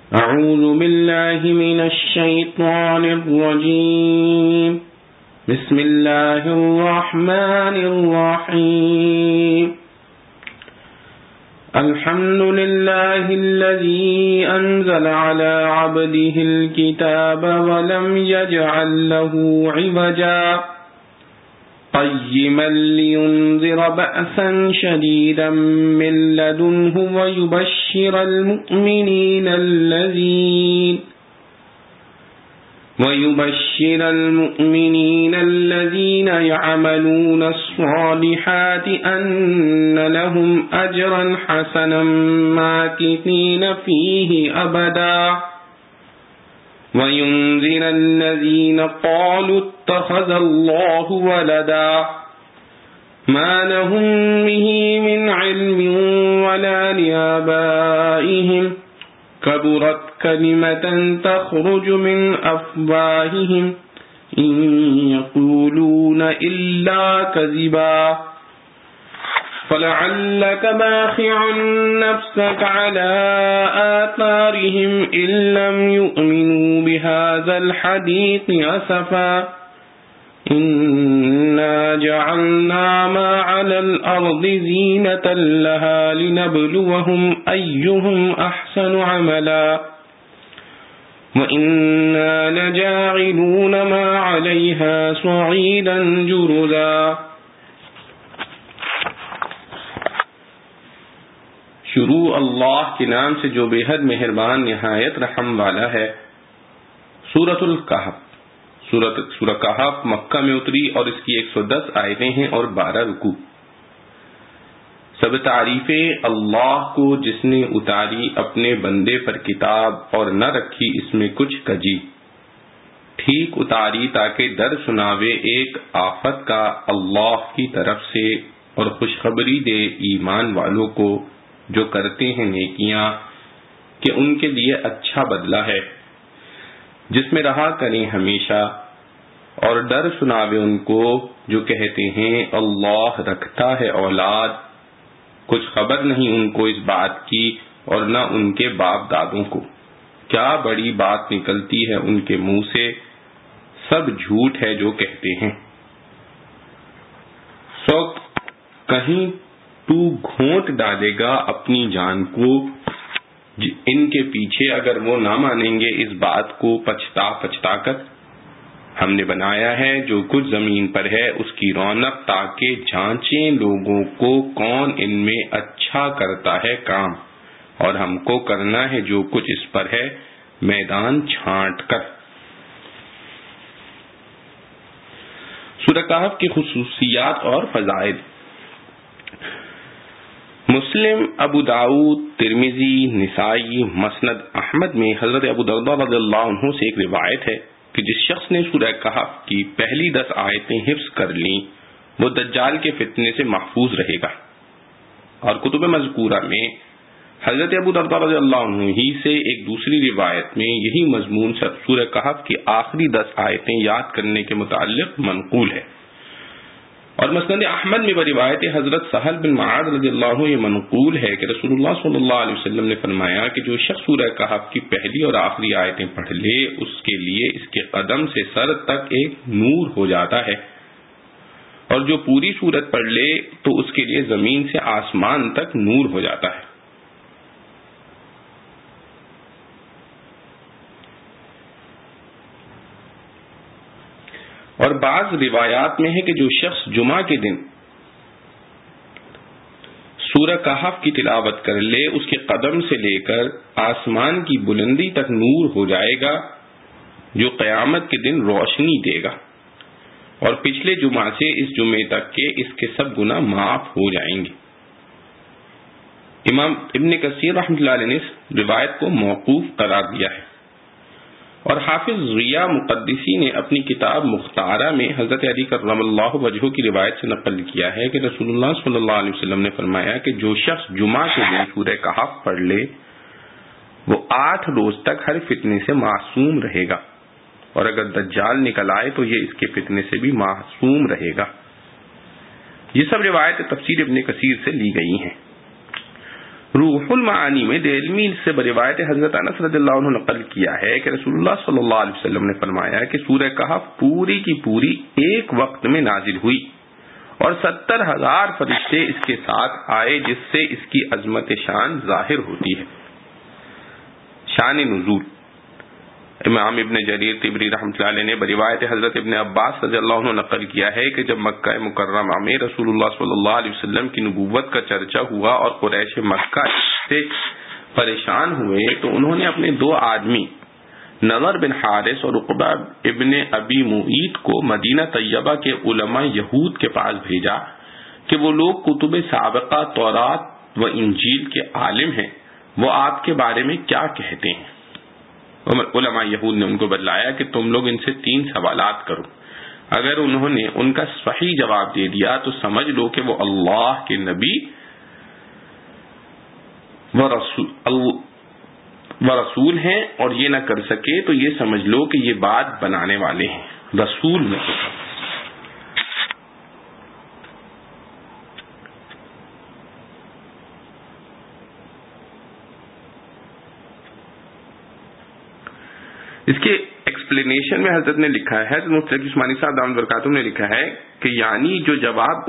أعوذ بالله من الشيطان الرجيم بسم الله الرحمن الرحيم الحمد لله الذي أنزل على عبده الكتاب ولم يجعل له عوجا قيما لينذر بأسا شديدا من لدنه ويبشر المؤمنين الذين يعملون الصالحات أن لهم أجرا حسنا ماكثين فيه أبدا وينذر الذين قالوا اتخذ الله ولدا ما لهم به من علم ولا لآبائهم كبرت كلمة تخرج من أفواههم إن يقولون إلا كذبا فلعلك باخع نفسك على آثارهم إن لم يؤمنوا بهذا الحديث أسفا إنا جعلنا ما على الأرض زينة لها لنبلوهم أيهم أحسن عملا وإنا لجاعلون ما عليها صعيدا جرذا. شروع اللہ کے نام سے جو بے حد مہربان نہایت رحم والا ہے. سورۃ الکہف. سورہ کہف مکہ میں اتری اور اس کی 110 آیتیں ہیں اور 12 رکوع. سب تعریفیں اللہ کو جس نے اتاری اپنے بندے پر کتاب اور نہ رکھی اس میں کچھ کجی. ٹھیک اتاری تاکہ در سناوے ایک آفت کا اللہ کی طرف سے اور خوشخبری دے ایمان والوں کو جو کرتے ہیں نیکیاں کہ ان کے لیے اچھا بدلہ ہے جس میں رہا کریں ہمیشہ، اور ڈر سناوے ان کو جو کہتے ہیں اللہ رکھتا ہے اولاد، کچھ خبر نہیں ان کو اس بات کی اور نہ ان کے باپ دادوں کو. کیا بڑی بات نکلتی ہے ان کے منہ سے، سب جھوٹ ہے جو کہتے ہیں. سو کہیں تو گھونٹ ڈالے گا اپنی جان کو ان کے پیچھے اگر وہ نہ مانیں گے اس بات کو پچھتا کر. ہم نے بنایا ہے جو کچھ زمین پر ہے اس کی رونق تاکہ جانچیں لوگوں کو کون ان میں اچھا کرتا ہے کام، اور ہم کو کرنا ہے جو کچھ اس پر ہے میدان چھانٹ کر. سورہ کہف کی خصوصیات اور فضائل. مسلم، ابو داؤد، ترمذی، نسائی، مسند احمد میں حضرت ابو درداء رضی اللہ عنہ سے ایک روایت ہے کہ جس شخص نے سورہ کہف کی پہلی 10 آیتیں حفظ کر لیں وہ دجال کے فتنے سے محفوظ رہے گا. اور کتب مذکورہ میں حضرت ابو درداء رضی اللہ عنہ ہی سے ایک دوسری روایت میں یہی مضمون سورہ کہف کی آخری 10 آیتیں یاد کرنے کے متعلق منقول ہے. اور مسند احمد میں روایت حضرت سہل بن معاذ رضی اللہ عنہ یہ منقول ہے کہ رسول اللہ صلی اللہ علیہ وسلم نے فرمایا کہ جو شخص سورہ کہف کی پہلی اور آخری آیتیں پڑھ لے اس کے لیے اس کے قدم سے سر تک ایک نور ہو جاتا ہے، اور جو پوری سورت پڑھ لے تو اس کے لیے زمین سے آسمان تک نور ہو جاتا ہے. اور بعض روایات میں ہے کہ جو شخص جمعہ کے دن سورہ کہف کی تلاوت کر لے اس کے قدم سے لے کر آسمان کی بلندی تک نور ہو جائے گا جو قیامت کے دن روشنی دے گا، اور پچھلے جمعہ سے اس جمعے تک کے اس کے سب گناہ معاف ہو جائیں گے. امام ابن کثیر رحمۃ اللہ علیہ نے روایت کو موقوف قرار دیا ہے. اور حافظ ضیاء مقدسی نے اپنی کتاب مختارہ میں حضرت علی کرم اللہ وجہہ کی روایت سے نقل کیا ہے کہ رسول اللہ صلی اللہ علیہ وسلم نے فرمایا کہ جو شخص جمعہ کے دن سورہ کہف پڑھ لے وہ 8 روز تک ہر فتنے سے معصوم رہے گا، اور اگر دجال نکل آئے تو یہ اس کے فتنے سے بھی معصوم رہے گا. یہ سب روایت تفسیر ابن کثیر سے لی گئی ہیں. روح المعانی میں دہلوی سے روایت حضرت انس رضی اللہ عنہ نقل کیا ہے کہ رسول اللہ صلی اللہ علیہ وسلم نے فرمایا کہ سورہ کہف پوری کی پوری ایک وقت میں نازل ہوئی اور 70,000 فرشتے اس کے ساتھ آئے، جس سے اس کی عظمت شان ظاہر ہوتی ہے۔ شان نزول، امام ابن جریر طبری رحمۃ اللہ علیہ نے بروایت حضرت ابن عباس رضی اللہ عنہ نقل کیا ہے کہ جب مکہ مکرمہ میں رسول اللہ صلی اللہ علیہ وسلم کی نبوت کا چرچا ہوا اور قریش مکہ سے پریشان ہوئے تو انہوں نے اپنے 2 آدمی نضر بن حارث اور عقبہ ابن ابی معیط کو مدینہ طیبہ کے علماء یہود کے پاس بھیجا کہ وہ لوگ کتب سابقہ تورات و انجیل کے عالم ہیں، وہ آپ کے بارے میں کیا کہتے ہیں۔ علماء یہود نے ان کو بتلایا کہ تم لوگ ان سے 3 سوالات کرو، اگر انہوں نے ان کا صحیح جواب دے دیا تو سمجھ لو کہ وہ اللہ کے نبی و رسول ہیں، اور یہ نہ کر سکے تو یہ سمجھ لو کہ یہ بات بنانے والے ہیں، رسول میں۔ اس کے ایکسپلینیشن میں حضرت نے لکھا ہے، حضرت مفتی عثمانی صاحب دامت برکاتہ نے لکھا ہے کہ یعنی جو جواب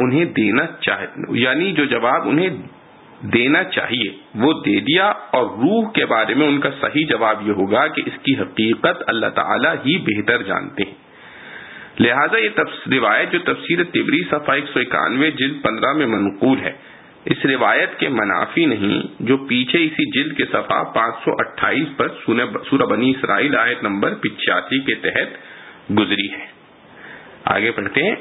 انہیں دینا چاہیے وہ دے دیا، اور روح کے بارے میں ان کا صحیح جواب یہ ہوگا کہ اس کی حقیقت اللہ تعالیٰ ہی بہتر جانتے ہیں۔ لہذا یہ روایت جو تفسیر طبری صفحہ 191 جلد 15 میں منقول ہے، اس روایت کے منافی نہیں جو پیچھے اسی جلد کے صفحہ 528 پر سورہ بنی اسرائیل آیت نمبر 85 کے تحت گزری ہے۔ آگے پڑھتے ہیں۔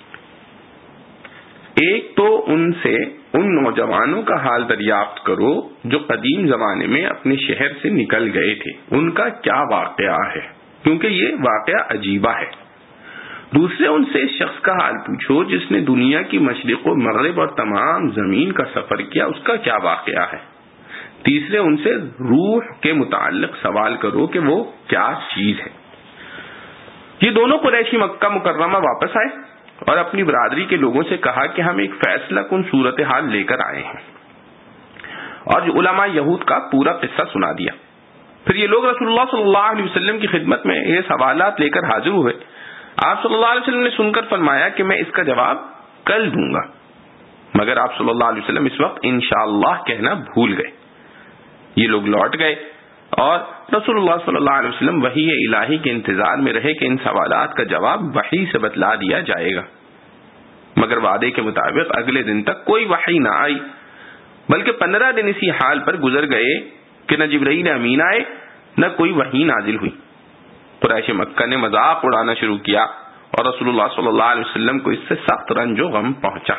ایک تو ان نوجوانوں کا حال دریافت کرو جو قدیم زمانے میں اپنے شہر سے نکل گئے تھے، ان کا کیا واقعہ ہے، کیونکہ یہ واقعہ عجیبہ ہے۔ دوسرے ان سے اس شخص کا حال پوچھو جس نے دنیا کی مشرق و مغرب اور تمام زمین کا سفر کیا، اس کا کیا واقعہ ہے۔ تیسرے ان سے روح کے متعلق سوال کرو کہ وہ کیا چیز ہے۔ یہ دونوں قریشی مکہ مکرمہ واپس آئے اور اپنی برادری کے لوگوں سے کہا کہ ہم ایک فیصلہ کن صورتحال لے کر آئے ہیں، اور علماء یہود کا پورا قصہ سنا دیا۔ پھر یہ لوگ رسول اللہ صلی اللہ علیہ وسلم کی خدمت میں یہ سوالات لے کر حاضر ہوئے۔ آپ صلی اللہ علیہ وسلم نے سن کر فرمایا کہ میں اس کا جواب کل دوں گا، مگر آپ صلی اللہ علیہ وسلم اس وقت انشاءاللہ کہنا بھول گئے۔ یہ لوگ لوٹ گئے اور رسول اللہ صلی اللہ علیہ وسلم وحی الہی کے انتظار میں رہے کہ ان سوالات کا جواب وحی سے بتلا دیا جائے گا، مگر وعدے کے مطابق اگلے دن تک کوئی وحی نہ آئی، بلکہ 15 دن اسی حال پر گزر گئے کہ نہ جبرائیل امین آئے نہ کوئی وحی نازل ہوئی۔ قریش مکہ نے مذاق اڑانا شروع کیا اور رسول اللہ صلی اللہ علیہ وسلم کو اس سے سخت رنج و غم پہنچا۔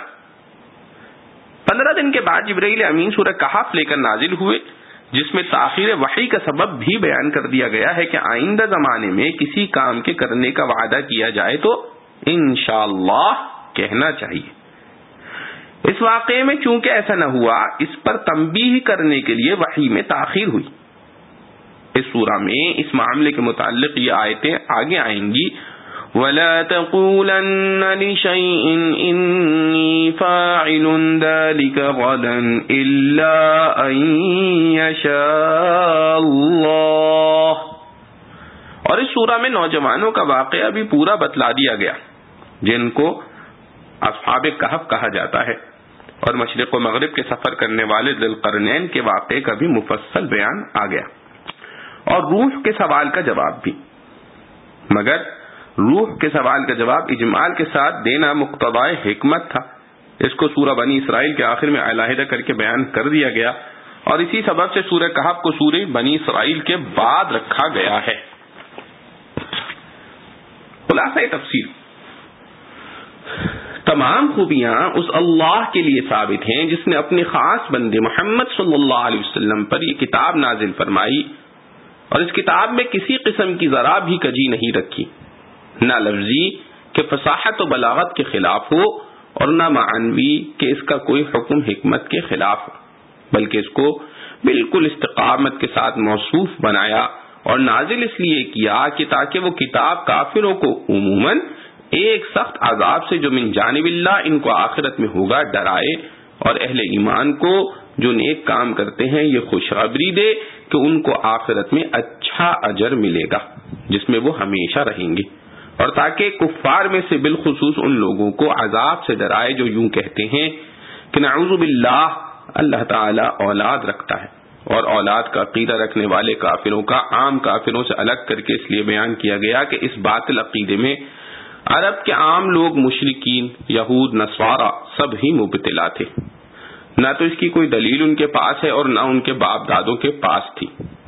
15 دن کے بعد جبرائیل امین سورہ کہف لے کر نازل ہوئے، جس میں تاخیر وحی کا سبب بھی بیان کر دیا گیا ہے کہ آئندہ زمانے میں کسی کام کے کرنے کا وعدہ کیا جائے تو انشاءاللہ کہنا چاہیے۔ اس واقعے میں چونکہ ایسا نہ ہوا، اس پر تنبیہ کرنے کے لیے وحی میں تاخیر ہوئی۔ اس سورہ میں اس معاملے کے متعلق یہ آیتیں آگے آئیں گی، وَلَا تَقُولَنَّ لِشَيْءٍ إِنِّي فَاعِلٌ ذَلِكَ غَدًا إِلَّا أَن يَشَاءَ اللَّهُ۔ اور اس سورہ میں نوجوانوں کا واقعہ بھی پورا بتلا دیا گیا جن کو اصحاب کہف کہا جاتا ہے، اور مشرق و مغرب کے سفر کرنے والے ذی القرنین کے واقعے کا بھی مفصل بیان آ گیا، اور روح کے سوال کا جواب بھی، مگر روح کے سوال کا جواب اجمال کے ساتھ دینا مقتضائے حکمت تھا۔ اس کو سورہ بنی اسرائیل کے آخر میں علیحدہ کر کے بیان کر دیا گیا، اور اسی سبب سے سورہ کہف کو سورہ بنی اسرائیل کے بعد رکھا گیا ہے۔ خلاصہ تفسیر، تمام خوبیاں اس اللہ کے لیے ثابت ہیں جس نے اپنے خاص بندے محمد صلی اللہ علیہ وسلم پر یہ کتاب نازل فرمائی، اور اس کتاب میں کسی قسم کی ذرا بھی کجی نہیں رکھی، نہ لفظی کہ فصاحت و بلاغت کے خلاف ہو، اور نہ معنوی کہ اس کا کوئی حکم حکمت کے خلاف ہو، بلکہ اس کو بالکل استقامت کے ساتھ موصوف بنایا اور نازل اس لیے کیا کہ تاکہ وہ کتاب کافروں کو عموماً ایک سخت عذاب سے جو من جانب اللہ ان کو آخرت میں ہوگا ڈرائے، اور اہل ایمان کو جو نیک کام کرتے ہیں یہ خوشخبری دے کہ ان کو آخرت میں اچھا اجر ملے گا جس میں وہ ہمیشہ رہیں گے، اور تاکہ کفار میں سے بالخصوص ان لوگوں کو عذاب سے ڈرائے جو یوں کہتے ہیں کہ نعوذ باللہ اللہ تعالی اولاد رکھتا ہے، اور اولاد کا عقیدہ رکھنے والے کافروں کا عام کافروں سے الگ کر کے اس لیے بیان کیا گیا کہ اس باطل عقیدے میں عرب کے عام لوگ، مشرکین، یہود، نصارا سب ہی مبتلا تھے، نہ تو اس کی کوئی دلیل ان کے پاس ہے اور نہ ان کے باپ دادوں کے پاس تھی۔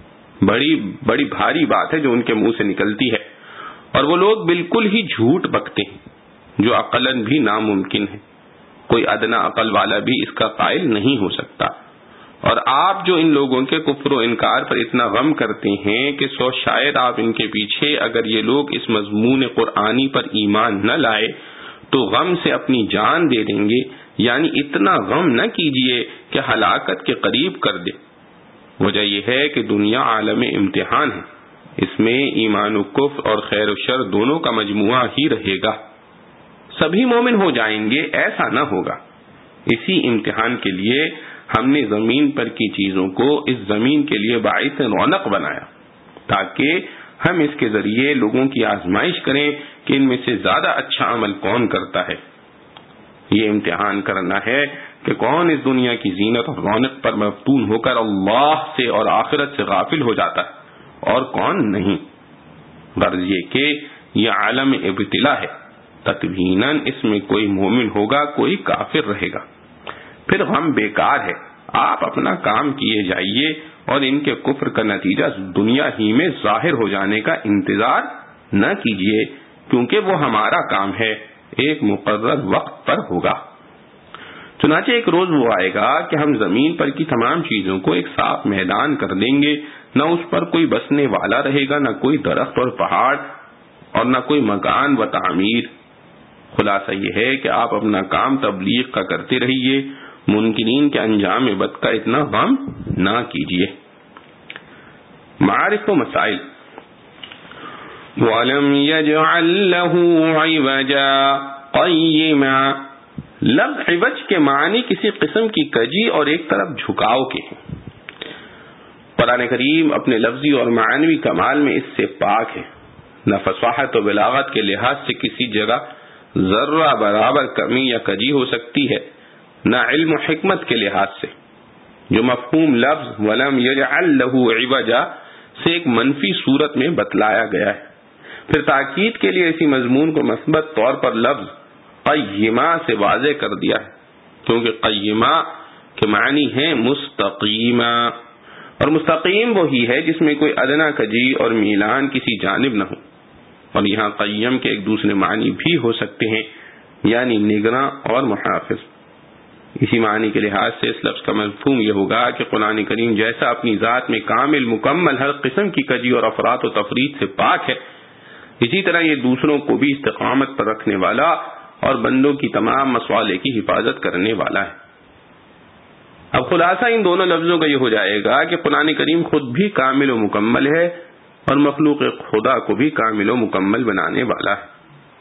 بڑی بھاری بات ہے جو ان کے منہ سے نکلتی ہے، اور وہ لوگ بالکل ہی جھوٹ بکتے ہیں جو عقلاً بھی ناممکن ہے، کوئی ادنا عقل والا بھی اس کا قائل نہیں ہو سکتا۔ اور آپ جو ان لوگوں کے کفر و انکار پر اتنا غم کرتے ہیں کہ شاید آپ ان کے پیچھے اگر یہ لوگ اس مضمون قرآنی پر ایمان نہ لائے تو غم سے اپنی جان دے دیں گے، یعنی اتنا غم نہ کیجئے کہ ہلاکت کے قریب کر دے۔ وجہ یہ ہے کہ دنیا عالم امتحان ہے، اس میں ایمان و کفر اور خیر و شر دونوں کا مجموعہ ہی رہے گا، سبھی مومن ہو جائیں گے ایسا نہ ہوگا۔ اسی امتحان کے لیے ہم نے زمین پر کی چیزوں کو اس زمین کے لیے باعث رونق بنایا تاکہ ہم اس کے ذریعے لوگوں کی آزمائش کریں کہ ان میں سے زیادہ اچھا عمل کون کرتا ہے۔ یہ امتحان کرنا ہے کہ کون اس دنیا کی زینت اور رونق پر مفتون ہو کر اللہ سے اور آخرت سے غافل ہو جاتا ہے اور کون نہیں۔ غرض یہ کہ یہ عالم ابتلا ہے، تکویناً اس میں کوئی مومن ہوگا، کوئی کافر رہے گا، پھر غم بیکار ہے۔ آپ اپنا کام کیے جائیے اور ان کے کفر کا نتیجہ دنیا ہی میں ظاہر ہو جانے کا انتظار نہ کیجیے، کیونکہ وہ ہمارا کام ہے، ایک مقرر وقت پر ہوگا۔ چنانچہ ایک روز وہ آئے گا کہ ہم زمین پر کی تمام چیزوں کو ایک صاف میدان کر دیں گے، نہ اس پر کوئی بسنے والا رہے گا، نہ کوئی درخت اور پہاڑ، اور نہ کوئی مکان و تعمیر۔ خلاصہ یہ ہے کہ آپ اپنا کام تبلیغ کا کرتے رہیے، منکرین کے انجام بد کا اتنا غم نہ کیجیے۔ معارف و مسائل۔ وَلَمْ يَجْعَلْ لَهُ عِوَجًا قَيِّمًا، لفظ عوج کے معنی کسی قسم کی کجی اور ایک طرف جھکاؤ کے ہیں۔ قرآن کریم اپنے لفظی اور معنوی کمال میں اس سے پاک ہے، نہ فصاحت و بلاغت کے لحاظ سے کسی جگہ ذرہ برابر کمی یا کجی ہو سکتی ہے، نہ علم و حکمت کے لحاظ سے۔ جو مفہوم لفظ وَلَمْ يَجْعَلْ لَهُ عِوَجًا سے ایک منفی صورت میں بتلایا گیا ہے، پھر تاکید کے لیے اسی مضمون کو مثبت طور پر لفظ قیمہ سے واضح کر دیا ہے، کیونکہ قیمہ کے معنی ہیں مستقیمہ، اور مستقیم وہی ہے جس میں کوئی ادنا کجی اور میلان کسی جانب نہ ہو۔ اور یہاں قیم کے ایک دوسرے معنی بھی ہو سکتے ہیں، یعنی نگراں اور محافظ۔ اسی معنی کے لحاظ سے اس لفظ کا مفہوم یہ ہوگا کہ قرآن کریم جیسا اپنی ذات میں کامل مکمل ہر قسم کی کجی اور افراط و تفریط سے پاک ہے، اسی طرح یہ دوسروں کو بھی استقامت پر رکھنے والا اور بندوں کی تمام مصالح کی حفاظت کرنے والا ہے۔ اب خلاصہ ان دونوں لفظوں کا یہ ہو جائے گا کہ قرآن کریم خود بھی کامل و مکمل ہے اور مخلوق خدا کو بھی کامل و مکمل بنانے والا ہے۔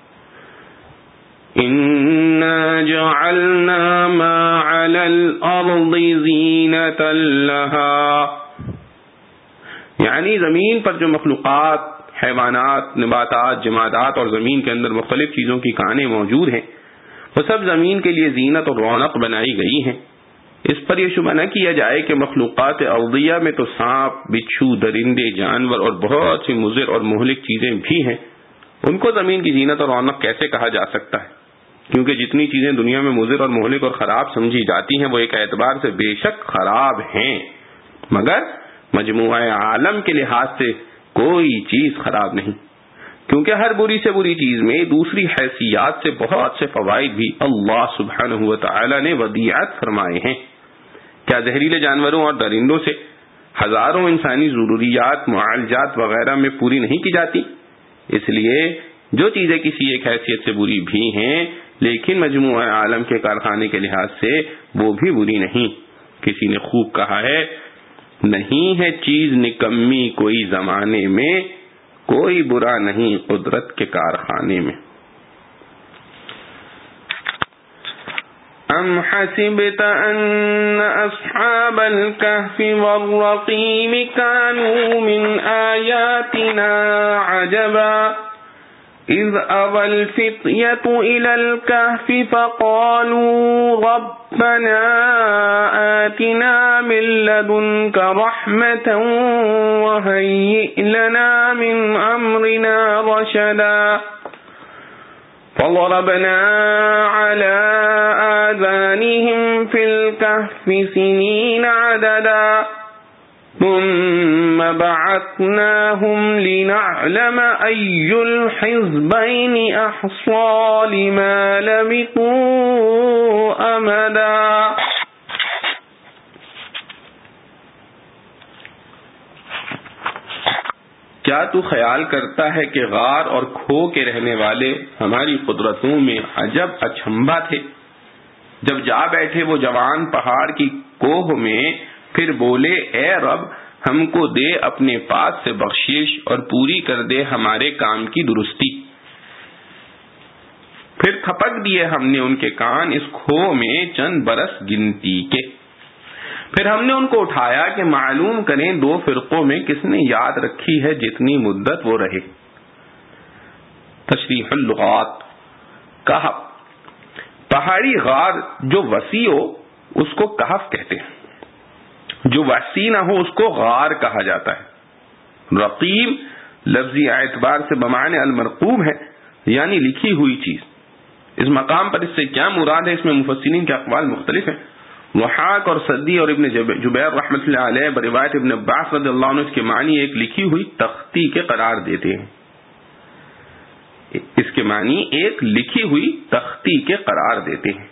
اِنَّا جَعَلْنَا مَا عَلَى الْأَرْضِ زِينَةً لَهَا، یعنی زمین پر جو مخلوقات، حیوانات، نباتات، جمادات اور زمین کے اندر مختلف چیزوں کی کانیں موجود ہیں، وہ سب زمین کے لیے زینت اور رونق بنائی گئی ہیں۔ اس پر یہ شبہ نہ کیا جائے کہ مخلوقات ارضیہ میں تو سانپ، بچھو، درندے، جانور اور بہت سی مضر اور مہلک چیزیں بھی ہیں، ان کو زمین کی زینت اور رونق کیسے کہا جا سکتا ہے؟ کیونکہ جتنی چیزیں دنیا میں مضر اور مہلک اور خراب سمجھی جاتی ہیں وہ ایک اعتبار سے بے شک خراب ہیں، مگر مجموعہ عالم کے لحاظ سے کوئی چیز خراب نہیں، کیونکہ ہر بری سے بری چیز میں دوسری حیثیات سے بہت سے فوائد بھی اللہ سبحانہ و تعالی نے ودیعت فرمائے ہیں۔ کیا زہریلے جانوروں اور درندوں سے ہزاروں انسانی ضروریات، معالجات وغیرہ میں پوری نہیں کی جاتی؟ اس لیے جو چیزیں کسی ایک حیثیت سے بری بھی ہیں لیکن مجموعہ عالم کے کارخانے کے لحاظ سے وہ بھی بری نہیں۔ کسی نے خوب کہا ہے، نہیں ہے چیز نکمی کوئی زمانے میں، کوئی برا نہیں قدرت کے کارخانے میں۔ أم حسبت أن أصحاب الكهف والرقيم كانوا من آياتنا عجبا إذ أوى الفتية إلى الكهف فقالوا ربنا آتنا من لدنك رحمة وهيئ لنا من أمرنا رشدا فضربنا على آذانهم في الكهف سنين عددا ثم بعثناهم لنعلم أي الحزبين أحصى لما لبثوا أمدا. کیا تو خیال کرتا ہے کہ غار اور کھو کے رہنے والے ہماری قدرتوں میں عجب اچنبھا تھے؟ جب جا بیٹھے وہ جوان پہاڑ کی کوہ میں، پھر بولے اے رب ہم کو دے اپنے پاس سے بخشش اور پوری کر دے ہمارے کام کی درستی. پھر تھپک دیے ہم نے ان کے کان اس کھو میں چند برس گنتی کے. پھر ہم نے ان کو اٹھایا کہ معلوم کریں دو فرقوں میں کس نے یاد رکھی ہے جتنی مدت وہ رہے. تشریح اللغات. کہف پہاڑی غار جو وسیع ہو اس کو کہف کہتے ہیں، جو وسیع نہ ہو اس کو غار کہا جاتا ہے. رقیم لفظی اعتبار سے بمعنی المرقوم ہے، یعنی لکھی ہوئی چیز. اس مقام پر اس سے کیا مراد ہے، اس میں مفسرین کے اقوال مختلف ہیں. وحاق اور سدی اور ابن جبیر رحمۃ اللہ علیہ بروایت ابن عباس رضی اللہ عنہ اس کے معنی ایک لکھی ہوئی تختی کے قرار دیتے ہیں. اس کے معنی ایک لکھی ہوئی تختی کے قرار دیتے ہیں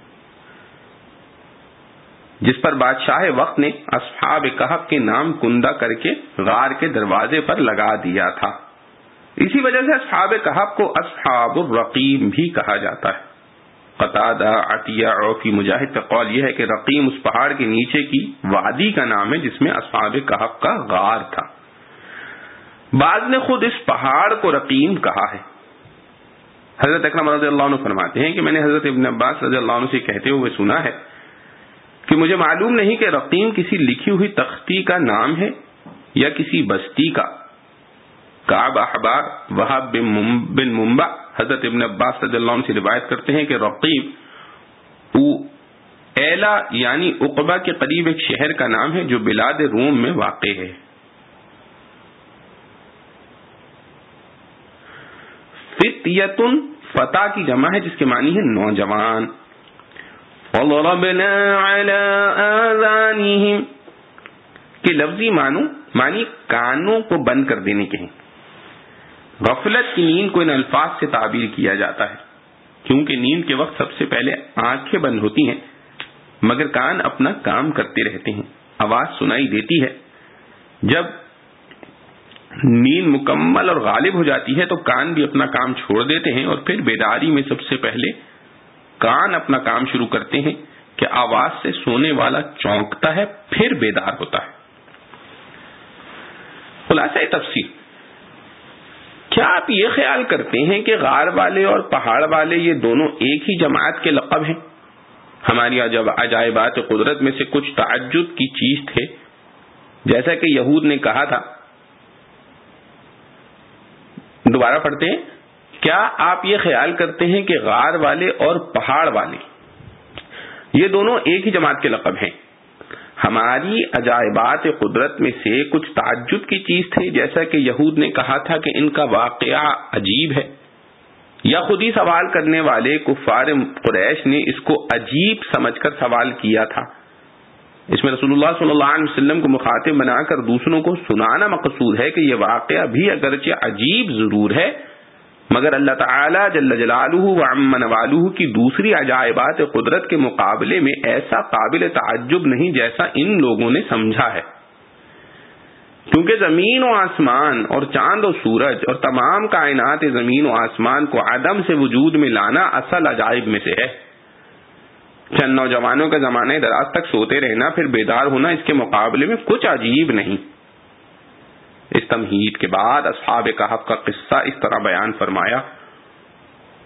جس پر بادشاہ وقت نے اصحاب کہف کے نام کندہ کر کے غار کے دروازے پر لگا دیا تھا. اسی وجہ سے اصحاب کہف کو اصحاب الرقیم بھی کہا جاتا ہے. قتادہ، عطیہ، عوفی، مجاہد کا قول یہ ہے کہ رقیم اس پہاڑ کے نیچے کی وادی کا نام ہے جس میں اصحاب کہف کا غار تھا. بعض نے خود اس پہاڑ کو رقیم کہا ہے. حضرت اکرم رضی اللہ عنہ فرماتے ہیں کہ میں نے حضرت ابن عباس رضی اللہ عنہ سے کہتے ہوئے سنا ہے کہ مجھے معلوم نہیں کہ رقیم کسی لکھی ہوئی تختی کا نام ہے یا کسی بستی کا. کعب احبار وہب بن منبع حضرت ابن عباس رضی اللہ عنہ سے روایت کرتے ہیں کہ رقیم ایلا یعنی عقبہ کے قریب ایک شہر کا نام ہے جو بلاد روم میں واقع ہے. فتیتن فتح کی جمع ہے جس کے معنی ہے نوجوان. وَضَرَبْنَا عَلَىٰ آذَانِهِمْ کہ لفظی معنی کانوں کو بند کر دینے کے ہیں. غفلت کی نیند کو ان الفاظ سے تعبیر کیا جاتا ہے کیونکہ نیند کے وقت سب سے پہلے آنکھیں بند ہوتی ہیں مگر کان اپنا کام کرتے رہتے ہیں. آواز سنائی دیتی ہے. جب نیند مکمل اور غالب ہو جاتی ہے تو کان بھی اپنا کام چھوڑ دیتے ہیں اور پھر بیداری میں سب سے پہلے کان اپنا کام شروع کرتے ہیں کہ آواز سے سونے والا چونکتا ہے پھر بیدار ہوتا ہے. خلاصہ تفسیر. کیا آپ یہ خیال کرتے ہیں کہ غار والے اور پہاڑ والے یہ دونوں ایک ہی جماعت کے لقب ہیں؟ ہماری عجائبات قدرت میں سے کچھ تعجب کی چیز تھے جیسا کہ یہود نے کہا تھا. دوبارہ پڑھتے ہیں. کیا آپ یہ خیال کرتے ہیں کہ غار والے اور پہاڑ والے یہ دونوں ایک ہی جماعت کے لقب ہیں؟ ہماری عجائبات قدرت میں سے کچھ تعجب کی چیز تھے جیسا کہ یہود نے کہا تھا کہ ان کا واقعہ عجیب ہے، یا خود ہی سوال کرنے والے کفار قریش نے اس کو عجیب سمجھ کر سوال کیا تھا؟ اس میں رسول اللہ صلی اللہ علیہ وسلم کو مخاطب بنا کر دوسروں کو سنانا مقصود ہے کہ یہ واقعہ بھی اگرچہ عجیب ضرور ہے مگر اللہ تعالی جل جلالہ وعم نوالہ کی دوسری عجائبات قدرت کے مقابلے میں ایسا قابل تعجب نہیں جیسا ان لوگوں نے سمجھا ہے. کیونکہ زمین و آسمان اور چاند و سورج اور تمام کائنات زمین و آسمان کو عدم سے وجود میں لانا اصل عجائب میں سے ہے. چند نوجوانوں کا زمانہ دراز تک سوتے رہنا پھر بیدار ہونا اس کے مقابلے میں کچھ عجیب نہیں. اس تمہید کے بعد اصحاب کہف کا قصہ اس طرح بیان فرمایا.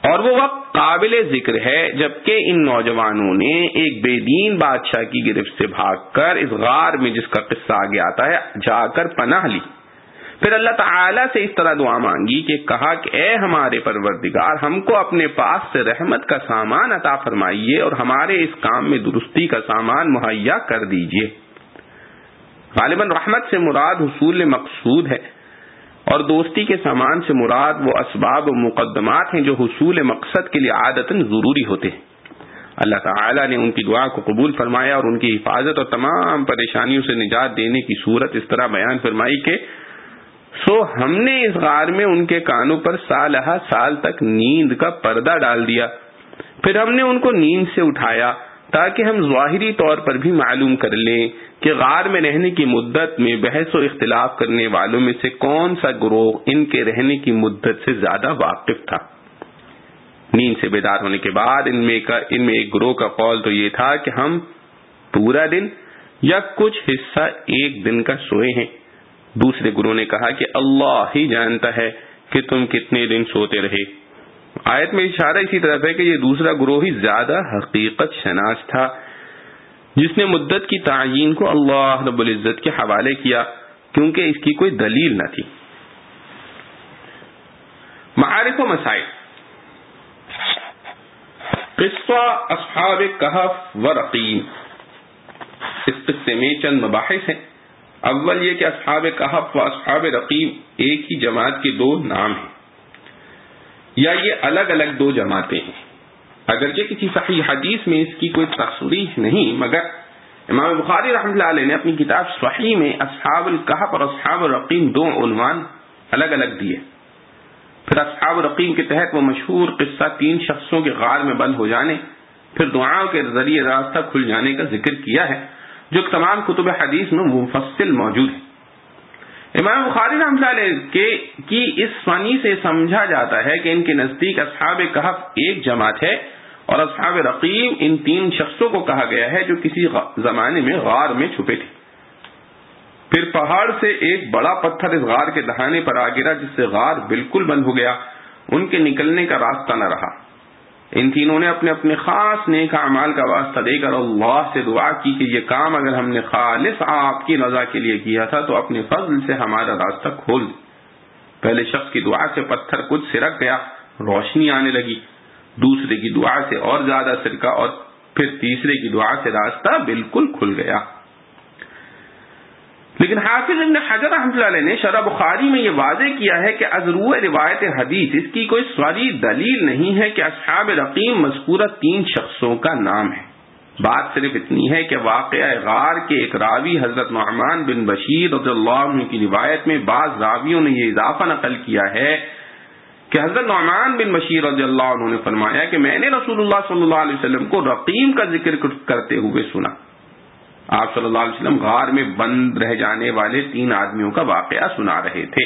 اور وہ وقت قابل ذکر ہے جبکہ ان نوجوانوں نے ایک بے دین بادشاہ کی گرفت سے بھاگ کر اس غار میں، جس کا قصہ آگے آتا ہے، جا کر پناہ لی. پھر اللہ تعالیٰ سے اس طرح دعا مانگی کہ کہا کہ اے ہمارے پروردگار، ہم کو اپنے پاس سے رحمت کا سامان عطا فرمائیے اور ہمارے اس کام میں درستی کا سامان مہیا کر دیجیے. غالباً رحمت سے مراد حصول مقصود ہے، اور دوستی کے سامان سے مراد وہ اسباب و مقدمات ہیں جو حصول مقصد کے لیے عادتاً ضروری ہوتے ہیں. اللہ تعالیٰ نے ان کی دعا کو قبول فرمایا اور ان کی حفاظت اور تمام پریشانیوں سے نجات دینے کی صورت اس طرح بیان فرمائی کہ سو ہم نے اس غار میں ان کے کانوں پر سالہ سال تک نیند کا پردہ ڈال دیا. پھر ہم نے ان کو نیند سے اٹھایا تاکہ ہم ظاہری طور پر بھی معلوم کر لیں کہ غار میں رہنے کی مدت میں بحث و اختلاف کرنے والوں میں سے کون سا گروہ ان کے رہنے کی مدت سے زیادہ واقف تھا. نیند سے بیدار ہونے کے بعد ان میں ایک گروہ کا قول تو یہ تھا کہ ہم پورا دن یا کچھ حصہ ایک دن کا سوئے ہیں. دوسرے گروہ نے کہا کہ اللہ ہی جانتا ہے کہ تم کتنے دن سوتے رہے. آیت میں اشارہ اسی طرف ہے کہ یہ دوسرا گروہ ہی زیادہ حقیقت شناس تھا، جس نے مدت کی تعیین کو اللہ رب العزت کے حوالے کیا کیونکہ اس کی کوئی دلیل نہ تھی. معارف و مسائل. قصہ اصحاب کہف و رقیم. اس قصے میں چند مباحث ہیں. اول یہ کہ اصحاب کہف و اصحاب رقیم ایک ہی جماعت کے دو نام ہیں یا یہ الگ الگ دو جماعتیں ہیں. اگرچہ کسی صحیح حدیث میں اس کی کوئی تصریح نہیں، مگر امام بخاری رحمۃ اللہ علیہ نے اپنی کتاب صحیح میں اصحاب الکہف اور اصحاب الرقیم دو عنوان الگ الگ دیے. پھر اصحاب الرقیم کے تحت وہ مشہور قصہ 3 شخصوں کے غار میں بند ہو جانے پھر دعاؤں کے ذریعے راستہ کھل جانے کا ذکر کیا ہے، جو تمام کتب حدیث میں مفصل موجود ہے. امام بخاری رحمۃ اللہ علیہ کی اس فنی سے سمجھا جاتا ہے کہ ان کے نزدیک اصحاب کہف ایک جماعت ہے اور اصحاب رقیم ان 3 شخصوں کو کہا گیا ہے جو کسی زمانے میں غار میں چھپے تھے. پھر پہاڑ سے ایک بڑا پتھر اس غار کے دہانے پر آ گرا، جس سے غار بالکل بند ہو گیا. ان کے نکلنے کا راستہ نہ رہا. ان تینوں نے اپنے اپنے خاص نیک اعمال کا واسطہ دے کر اللہ سے دعا کی کہ یہ کام اگر ہم نے خالص آپ کی رضا کے لیے کیا تھا تو اپنے فضل سے ہمارا راستہ کھول دے. پہلے شخص کی دعا سے پتھر کچھ سرک گیا، روشنی آنے لگی. دوسرے کی دعا سے اور زیادہ سرکا، اور پھر تیسرے کی دعا سے راستہ بالکل کھل گیا. لیکن حافظ ابن حجر رحمۃ اللہ علیہ نے شرح بخاری میں یہ واضح کیا ہے کہ از روح روایت حدیث اس کی کوئی صریح دلیل نہیں ہے کہ اصحاب رقیم مذکورہ 3 شخصوں کا نام ہے. بات صرف اتنی ہے کہ واقعہ غار کے ایک راوی حضرت نعمان بن بشیر رضی اللہ عنہ کی روایت میں بعض راویوں نے یہ اضافہ نقل کیا ہے کہ حضرت نعمان بن بشیر رضی اللہ عنہ نے فرمایا کہ میں نے رسول اللہ صلی اللہ علیہ وسلم کو رقیم کا ذکر کرتے ہوئے سنا. آپ صلی اللہ علیہ وسلم غار میں بند رہ جانے والے 3 آدمیوں کا واقعہ سنا رہے تھے.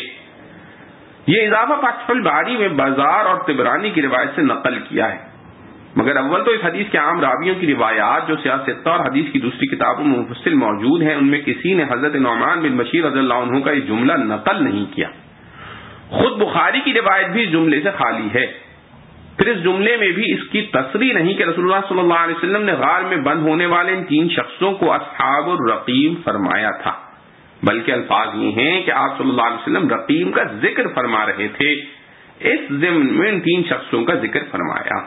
یہ اضافہ فتح الباری میں بازار اور طبرانی کی روایت سے نقل کیا ہے، مگر اول تو اس حدیث کے عام راویوں کی روایات جو سیاست اور حدیث کی دوسری کتابوں میں مفصل موجود ہیں ان میں کسی نے حضرت نعمان بن بشیر رضی اللہ عنہ کا یہ جملہ نقل نہیں کیا. خود بخاری کی روایت بھی اس جملے سے خالی ہے. پھر اس جملے میں بھی اس کی تصریح نہیں کہ رسول اللہ صلی اللہ علیہ وسلم نے غار میں بند ہونے والے ان 3 شخصوں کو اصحاب الرقیم فرمایا تھا، بلکہ الفاظ یہ ہیں کہ آپ صلی اللہ علیہ وسلم رقیم کا ذکر فرما رہے تھے. اس ضمن میں ان 3 شخصوں کا ذکر فرمایا.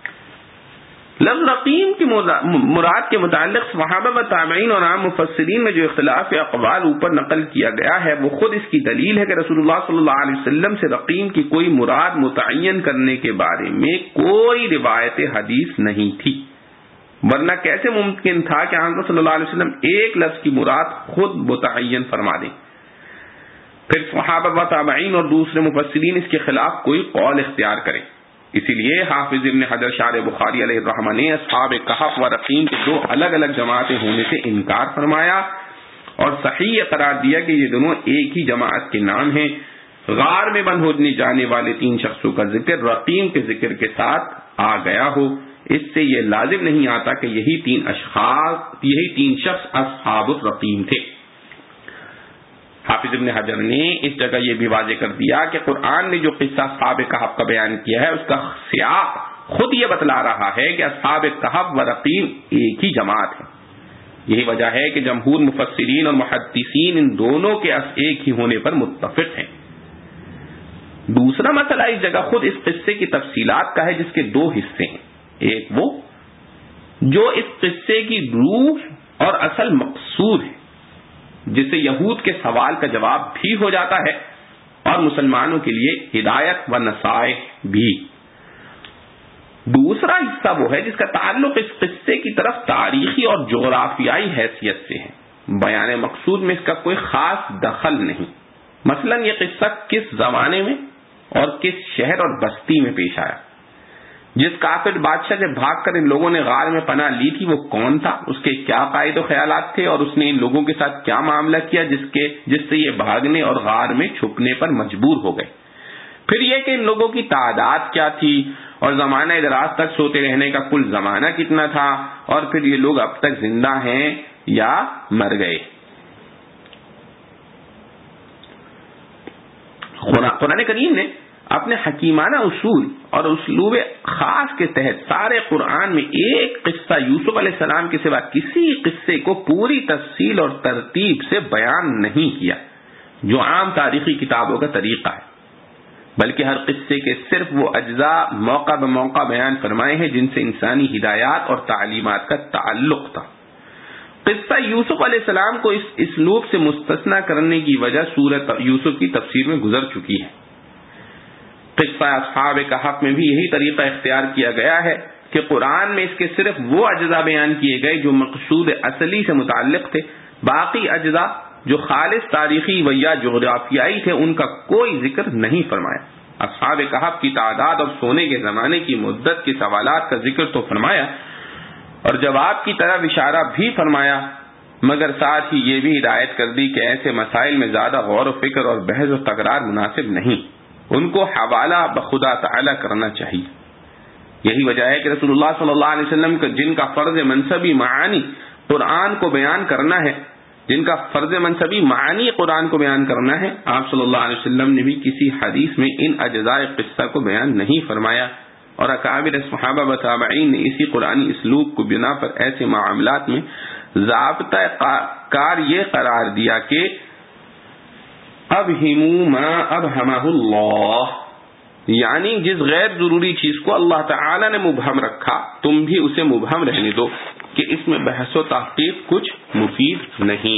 لفظ رقیم کی مراد کے متعلق صحابہ و تابعین اور عام مفسرین میں جو اختلاف اقوال اوپر نقل کیا گیا ہے وہ خود اس کی دلیل ہے کہ رسول اللہ صلی اللہ علیہ وسلم سے رقیم کی کوئی مراد متعین کرنے کے بارے میں کوئی روایت حدیث نہیں تھی، ورنہ کیسے ممکن تھا کہ آقا صلی اللہ علیہ وسلم ایک لفظ کی مراد خود متعین فرما دیں. پھر صحابہ و تابعین اور دوسرے مفسرین اس کے خلاف کوئی قول اختیار کریں. اسی لیے حافظ ابن حجر شارح بخاری علیہ الرحمہ نے اصحاب کہف و رقیم کے 2 الگ الگ جماعتیں ہونے سے انکار فرمایا اور صحیح قرار دیا کہ یہ دونوں ایک ہی جماعت کے نام ہیں. غار میں بند ہونے جانے والے 3 شخصوں کا ذکر رقیم کے ذکر کے ساتھ آ گیا ہو، اس سے یہ لازم نہیں آتا کہ یہی 3 شخص اصحاب الرقیم تھے. حافظ حافظ ابن حجر نے اس جگہ یہ بھی واضح کر دیا کہ قرآن نے جو قصہ اصحاب کہف کا بیان کیا ہے اس کا سیاق خود یہ بتلا رہا ہے کہ اصحاب کہف و رقیم ایک ہی جماعت ہے. یہی وجہ ہے کہ جمہور مفسرین اور محدثین ان دونوں کے ایک ہی ہونے پر متفق ہیں. دوسرا مسئلہ اس جگہ خود اس قصے کی تفصیلات کا ہے جس کے دو حصے ہیں. ایک وہ جو اس قصے کی روح اور اصل مقصود ہے جس سے یہود کے سوال کا جواب بھی ہو جاتا ہے اور مسلمانوں کے لیے ہدایت و نصائح بھی. دوسرا حصہ وہ ہے جس کا تعلق اس قصے کی طرف تاریخی اور جغرافیائی حیثیت سے ہے. بیان مقصود میں اس کا کوئی خاص دخل نہیں. مثلا یہ قصہ کس زمانے میں اور کس شہر اور بستی میں پیش آیا. جس کافر بادشاہ سے بھاگ کر ان لوگوں نے غار میں پناہ لی تھی وہ کون تھا, اس کے کیا قائد و خیالات تھے اور اس نے ان لوگوں کے ساتھ کیا معاملہ کیا جس سے یہ بھاگنے اور غار میں چھپنے پر مجبور ہو گئے. پھر یہ کہ ان لوگوں کی تعداد کیا تھی اور زمانہ دراز تک سوتے رہنے کا کل زمانہ کتنا تھا, اور پھر یہ لوگ اب تک زندہ ہیں یا مر گئے. قرآن کریم نے اپنے حکیمانہ اصول اور اسلوب خاص کے تحت سارے قرآن میں ایک قصہ یوسف علیہ السلام کے سوا کسی قصے کو پوری تفصیل اور ترتیب سے بیان نہیں کیا جو عام تاریخی کتابوں کا طریقہ ہے, بلکہ ہر قصے کے صرف وہ اجزاء موقع بموقع بیان فرمائے ہیں جن سے انسانی ہدایات اور تعلیمات کا تعلق تھا. قصہ یوسف علیہ السلام کو اس اسلوب سے مستثنا کرنے کی وجہ سورۃ یوسف کی تفسیر میں گزر چکی ہے. قصہ اصحاب کہف میں بھی یہی طریقہ اختیار کیا گیا ہے کہ قرآن میں اس کے صرف وہ اجزاء بیان کیے گئے جو مقصود اصلی سے متعلق تھے. باقی اجزاء جو خالص تاریخی و یا جغرافیائی تھے ان کا کوئی ذکر نہیں فرمایا. اصحاب کہف کی تعداد اور سونے کے زمانے کی مدت کے سوالات کا ذکر تو فرمایا اور جواب کی طرف اشارہ بھی فرمایا, مگر ساتھ ہی یہ بھی ہدایت کر دی کہ ایسے مسائل میں زیادہ غور و فکر اور بحث و تکرار مناسب نہیں, ان کو حوالہ بخدا تعالی کرنا چاہیے. یہی وجہ ہے کہ رسول اللہ صلی اللہ علیہ وسلم جن کا فرض منصبی معانی قرآن کو بیان کرنا ہے آپ صلی اللہ علیہ وسلم نے بھی کسی حدیث میں ان اجزاء قصہ کو بیان نہیں فرمایا, اور اکابر صحابہ و تابعین نے اسی قرآنی اسلوب کو بنا پر ایسے معاملات میں ضابطہ کار یہ قرار دیا کہ ابہموا ما ابہمہ اللہ, یعنی جس غیر ضروری چیز کو اللہ تعالی نے مبہم رکھا تم بھی اسے مبہم رہنے دو کہ اس میں بحث و تحقیق کچھ مفید نہیں.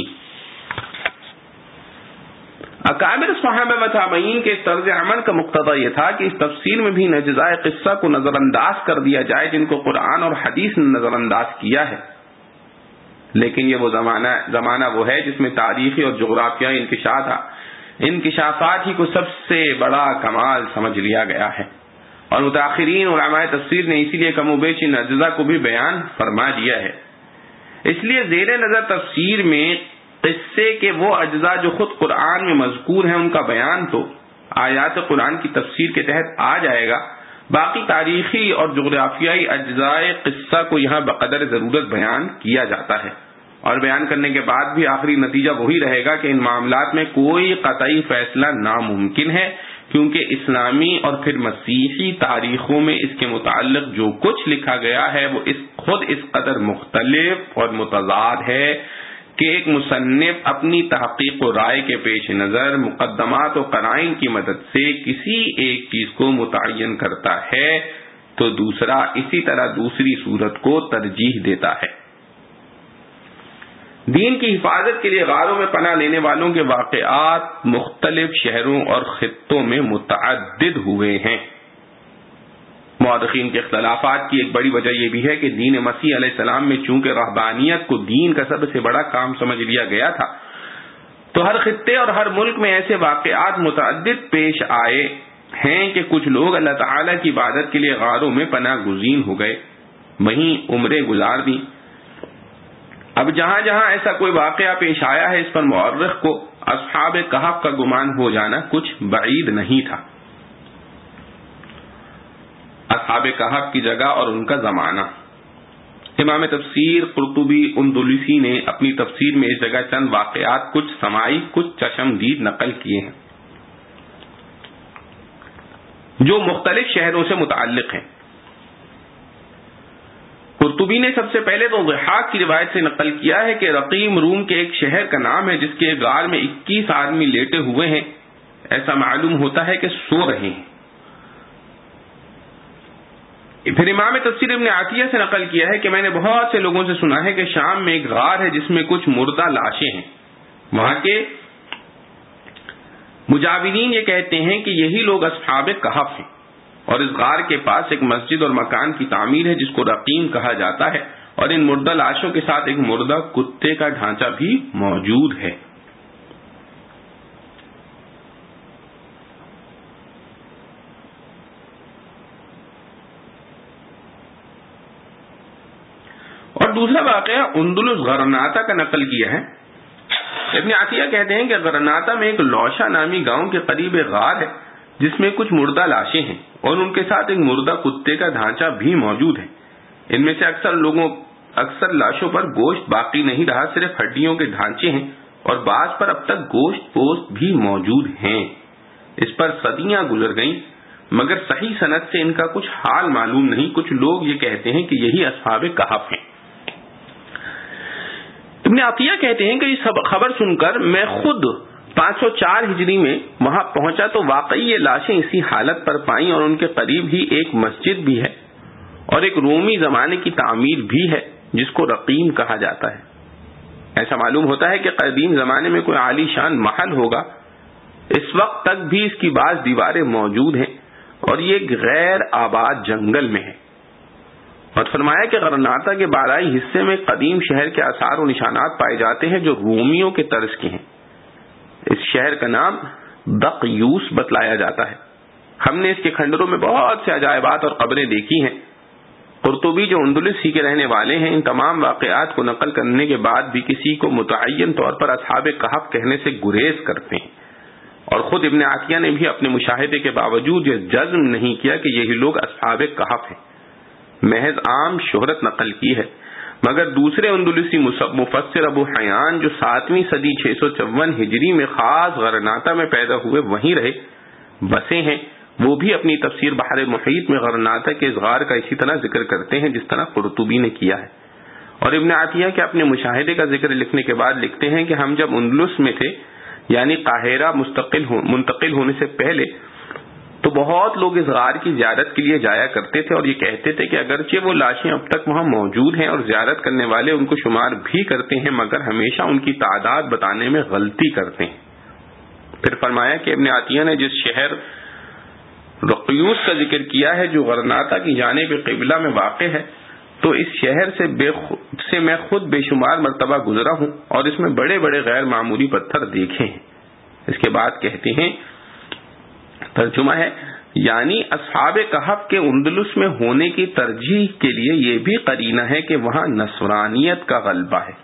اکابر صحابہ و تابعین کے طرز عمل کا مقتضی یہ تھا کہ اس تفسیر میں بھی اجزاء قصہ کو نظر انداز کر دیا جائے جن کو قرآن اور حدیث نے نظر انداز کیا ہے, لیکن یہ وہ زمانہ وہ ہے جس میں تاریخی اور جغرافیائی انکشافات ہی کو سب سے بڑا کمال سمجھ لیا گیا ہے, اور متاخرین علماء تفسیر نے اسی لیے کم و بیش ان اجزاء کو بھی بیان فرما دیا ہے. اس لیے زیر نظر تفسیر میں قصے کے وہ اجزاء جو خود قرآن میں مذکور ہیں ان کا بیان تو آیات قرآن کی تفسیر کے تحت آ جائے گا, باقی تاریخی اور جغرافیائی اجزاء قصہ کو یہاں بقدر ضرورت بیان کیا جاتا ہے, اور بیان کرنے کے بعد بھی آخری نتیجہ وہی رہے گا کہ ان معاملات میں کوئی قطعی فیصلہ ناممکن ہے, کیونکہ اسلامی اور پھر مسیحی تاریخوں میں اس کے متعلق جو کچھ لکھا گیا ہے وہ خود اس قدر مختلف اور متضاد ہے کہ ایک مصنف اپنی تحقیق و رائے کے پیش نظر مقدمات و قرائن کی مدد سے کسی ایک چیز کو متعین کرتا ہے تو دوسرا اسی طرح دوسری صورت کو ترجیح دیتا ہے. دین کی حفاظت کے لیے غاروں میں پناہ لینے والوں کے واقعات مختلف شہروں اور خطوں میں متعدد ہوئے ہیں. مورخین کے اختلافات کی ایک بڑی وجہ یہ بھی ہے کہ دین مسیح علیہ السلام میں چونکہ رہبانیت کو دین کا سب سے بڑا کام سمجھ لیا گیا تھا تو ہر خطے اور ہر ملک میں ایسے واقعات متعدد پیش آئے ہیں کہ کچھ لوگ اللہ تعالی کی عبادت کے لیے غاروں میں پناہ گزین ہو گئے, وہیں عمریں گزار دی. اب جہاں جہاں ایسا کوئی واقعہ پیش آیا ہے اس پر مورخ کو اصحاب کہف کا گمان ہو جانا کچھ بعید نہیں تھا. اصحاب کہف کی جگہ اور ان کا زمانہ. امام تفسیر قرطبی اندلسی نے اپنی تفسیر میں اس جگہ چند واقعات کچھ سماعی کچھ چشمدید نقل کیے ہیں جو مختلف شہروں سے متعلق ہیں۔ قرطبی نے سب سے پہلے تو ضحاک کی روایت سے نقل کیا ہے کہ رقیم روم کے ایک شہر کا نام ہے جس کے غار میں 21 آدمی لیٹے ہوئے ہیں، ایسا معلوم ہوتا ہے کہ سو رہے ہیں۔ پھر امام تفسیر ابن عطیہ سے نقل کیا ہے کہ میں نے بہت سے لوگوں سے سنا ہے کہ شام میں ایک غار ہے جس میں کچھ مردہ لاشیں ہیں، وہاں کے مجاورین یہ کہتے ہیں کہ یہی لوگ اصحاب کہف ہیں، اور اس غار کے پاس ایک مسجد اور مکان کی تعمیر ہے جس کو رقیم کہا جاتا ہے، اور ان مردہ لاشوں کے ساتھ ایک مردہ کتے کا ڈھانچہ بھی موجود ہے۔ اور دوسرا واقعہ اندلس غرناطہ کا نقل کیا ہے۔ ابن عطیہ کہتے ہیں کہ غرناطہ میں ایک لوشا نامی گاؤں کے قریب ایک غار ہے جس میں کچھ مردہ لاشیں ہیں اور ان کے ساتھ ایک مردہ کتے کا ڈھانچہ بھی موجود ہے۔ ان میں سے اکثر لاشوں پر گوشت باقی نہیں رہا، صرف ہڈیوں کے ڈھانچے ہیں، اور بعض پر اب تک گوشت پوست بھی موجود ہیں۔ اس پر صدیاں گزر گئیں مگر صحیح سند سے ان کا کچھ حال معلوم نہیں۔ کچھ لوگ یہ کہتے ہیں کہ یہی اصحاب کہف ہیں۔ ابن عطیہ کہتے ہیں کہ یہ خبر سن کر میں خود 504 ہجری میں وہاں پہنچا تو واقعی یہ لاشیں اسی حالت پر پائیں، اور ان کے قریب ہی ایک مسجد بھی ہے اور ایک رومی زمانے کی تعمیر بھی ہے جس کو رقیم کہا جاتا ہے۔ ایسا معلوم ہوتا ہے کہ قدیم زمانے میں کوئی عالی شان محل ہوگا۔ اس وقت تک بھی اس کی بعض دیواریں موجود ہیں اور یہ ایک غیر آباد جنگل میں ہے۔ اور فرمایا کہ غرناطہ کے بالائی حصے میں قدیم شہر کے آثار و نشانات پائے جاتے ہیں جو رومیوں کے طرز کے ہیں۔ اس شہر کا نام دقیوس بتلایا جاتا ہے۔ ہم نے اس کے کھنڈروں میں بہت سے عجائبات اور قبریں دیکھی ہیں۔ قرطبی جو اندلس ہی کے رہنے والے ہیں، ان تمام واقعات کو نقل کرنے کے بعد بھی کسی کو متعین طور پر اصحاب کہف کہنے سے گریز کرتے ہیں، اور خود ابن عطیہ نے بھی اپنے مشاہدے کے باوجود یہ جزم نہیں کیا کہ یہی لوگ اصحاب کہف ہیں، محض عام شہرت نقل کی ہے۔ مگر دوسرے اندلسی مفسر ابو حیان جو 7ویں صدی 654 ہجری میں خاص غرناطہ میں پیدا ہوئے وہیں رہے بسے ہیں، وہ بھی اپنی تفسیر بحر محیط میں غرناطہ کے اس غار کا اسی طرح ذکر کرتے ہیں جس طرح قرطبی نے کیا ہے۔ اور ابن عطیہ کے اپنے مشاہدے کا ذکر لکھنے کے بعد لکھتے ہیں کہ ہم جب اندلس میں تھے، یعنی قاہرہ منتقل ہونے سے پہلے، تو بہت لوگ اس غار کی زیارت کے لیے جایا کرتے تھے اور یہ کہتے تھے کہ اگرچہ وہ لاشیں اب تک وہاں موجود ہیں اور زیارت کرنے والے ان کو شمار بھی کرتے ہیں، مگر ہمیشہ ان کی تعداد بتانے میں غلطی کرتے ہیں۔ پھر فرمایا کہ ابن عطیہ نے جس شہر رقیوس کا ذکر کیا ہے جو غرناطہ کی جانب قبلہ میں واقع ہے، تو اس شہر سے میں خود بے شمار مرتبہ گزرا ہوں اور اس میں بڑے بڑے غیر معمولی پتھر دیکھے ہیں۔ اس کے بعد کہتے ہیں، ترجمہ ہے، یعنی اصحاب کہف کے اندلس میں ہونے کی ترجیح کے لیے یہ بھی قرینہ ہے کہ وہاں نصرانیت کا غلبہ ہے،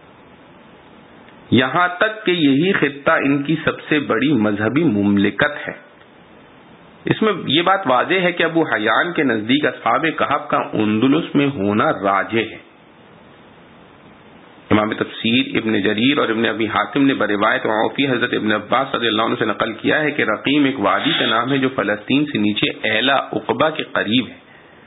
یہاں تک کہ یہی خطہ ان کی سب سے بڑی مذہبی مملکت ہے۔ اس میں یہ بات واضح ہے کہ ابو حیان کے نزدیک اصحاب کہف کا اندلس میں ہونا راجح ہے۔ امام تفسیر ابن جریر اور ابن ابی حاتم نے بروایت عوفی حضرت ابن عباس رضی اللہ عنہ سے نقل کیا ہے کہ رقیم ایک وادی کا نام ہے جو فلسطین سے نیچے ایلا عقبہ کے قریب ہے۔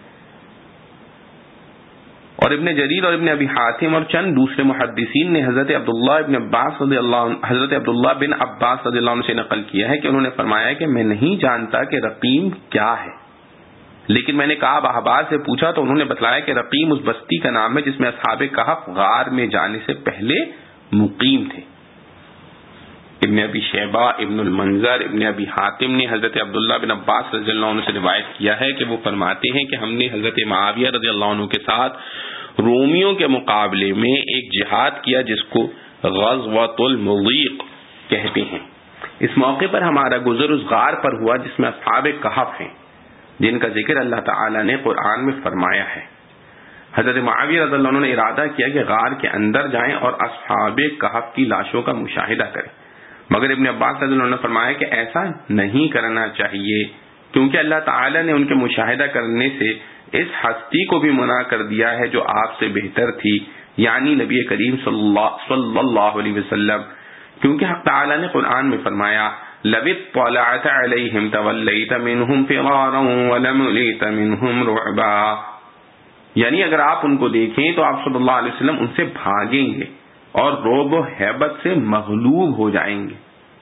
اور ابن جریر اور ابن ابی حاتم اور چند دوسرے محدثین نے حضرت عبداللہ بن عباس رضی اللہ عنہ سے نقل کیا ہے کہ انہوں نے فرمایا کہ میں نہیں جانتا کہ رقیم کیا ہے، لیکن میں نے کعب احبار سے پوچھا تو انہوں نے بتلایا کہ رقیم اس بستی کا نام ہے جس میں اصحاب کہف غار میں جانے سے پہلے مقیم تھے۔ ابن ابی شیبہ، ابن المنذر، ابن ابی حاتم نے حضرت عبداللہ بن عباس رضی اللہ عنہ سے روایت کیا ہے کہ وہ فرماتے ہیں کہ ہم نے حضرت معاویہ رضی اللہ عنہ کے ساتھ رومیوں کے مقابلے میں ایک جہاد کیا جس کو غزوۃ المضیق کہتے ہیں۔ اس موقع پر ہمارا گزر اس غار پر ہوا جس میں اصحاب کہف ہیں، جن کا ذکر اللہ تعالی نے قرآن میں فرمایا ہے۔ حضرت معاویہ رضی اللہ عنہ نے ارادہ کیا کہ غار کے اندر جائیں اور اصحاب کہف کی لاشوں کا مشاہدہ کریں، مگر ابن عباس رضی اللہ عنہ نے فرمایا کہ ایسا نہیں کرنا چاہیے، کیونکہ اللہ تعالی نے ان کے مشاہدہ کرنے سے اس ہستی کو بھی منع کر دیا ہے جو آپ سے بہتر تھی، یعنی نبی کریم صلی اللہ علیہ وسلم، کیونکہ حق تعالی نے قرآن میں فرمایا لَوِ اطَّلَعْتَ عَلَيْهِمْ تَوَلَّيْتَ مِنْهُمْ فِرَارًا وَلَمُلِئْتَ مِنْهُمْ رُعْبًا، یعنی اگر آپ ان کو دیکھیں تو آپ صلی اللہ علیہ وسلم ان سے بھاگیں گے اور رعب و ہیبت سے مغلوب ہو جائیں گے۔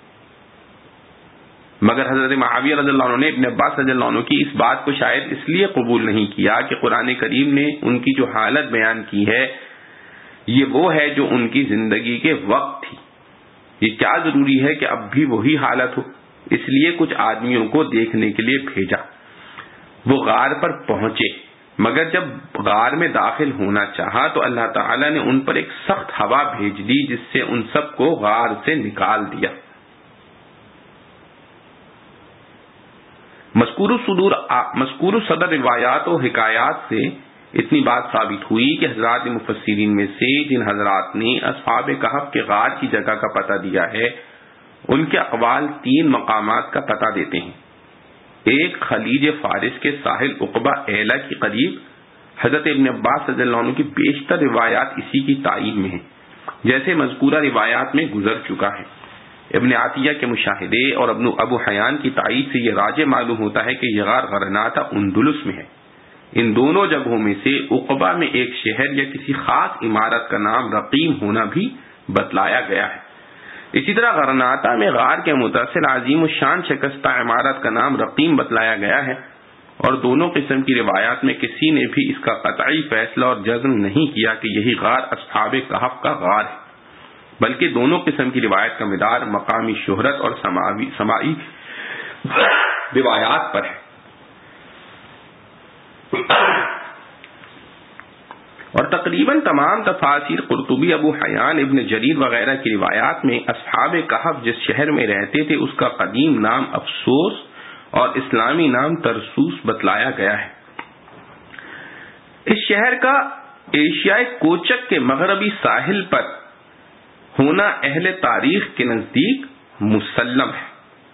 مگر حضرت معاویہ رضی اللہ عنہ نے ابن عباس رضی اللہ عنہ کی اس بات کو شاید اس لیے قبول نہیں کیا کہ قرآن کریم نے ان کی جو حالت بیان کی ہے یہ وہ ہے جو ان کی زندگی کے وقت تھی، یہ کیا ضروری ہے کہ اب بھی وہی حالت ہو، اس لیے کچھ آدمیوں کو دیکھنے کے لیے بھیجا۔ وہ غار پر پہنچے، مگر جب غار میں داخل ہونا چاہا تو اللہ تعالی نے ان پر ایک سخت ہوا بھیج دی جس سے ان سب کو غار سے نکال دیا۔ مذکور صدر روایات و حکایات سے اتنی بات ثابت ہوئی کہ حضرات مفسرین میں سے جن حضرات نے اصحاب کہف کے غار کی جگہ کا پتہ دیا ہے ان کے اقوال 3 مقامات کا پتہ دیتے ہیں۔ ایک خلیج فارس کے ساحل عقبہ ایلا کے قریب، حضرت ابن عباس رضی اللہ عنہ کی بیشتر روایات اسی کی تائید میں ہیں، جیسے مذکورہ روایات میں گزر چکا ہے۔ ابن عطیہ کے مشاہدے اور ابو حیان کی تائید سے یہ راجح معلوم ہوتا ہے کہ یہ غار غرناطہ اندلس میں ہے۔ ان دونوں جگہوں میں سے عقبہ میں ایک شہر یا کسی خاص عمارت کا نام رقیم ہونا بھی بتلایا گیا ہے۔ اسی طرح غرناطہ میں غار کے متصل عظیم الشان شکستہ عمارت کا نام رقیم بتلایا گیا ہے، اور دونوں قسم کی روایات میں کسی نے بھی اس کا قطعی فیصلہ اور جزم نہیں کیا کہ یہی غار اصحاب کہف کا غار ہے، بلکہ دونوں قسم کی روایت کا مدار مقامی شہرت اور سماعی روایات پر ہے۔ اور تقریباً تمام تفاسیر قرطبی، ابو حیان، ابن جریر وغیرہ کی روایات میں اصحاب کہف جس شہر میں رہتے تھے اس کا قدیم نام افسوس اور اسلامی نام ترسوس بتلایا گیا ہے۔ اس شہر کا ایشیائے کوچک کے مغربی ساحل پر ہونا اہل تاریخ کے نزدیک مسلم ہے۔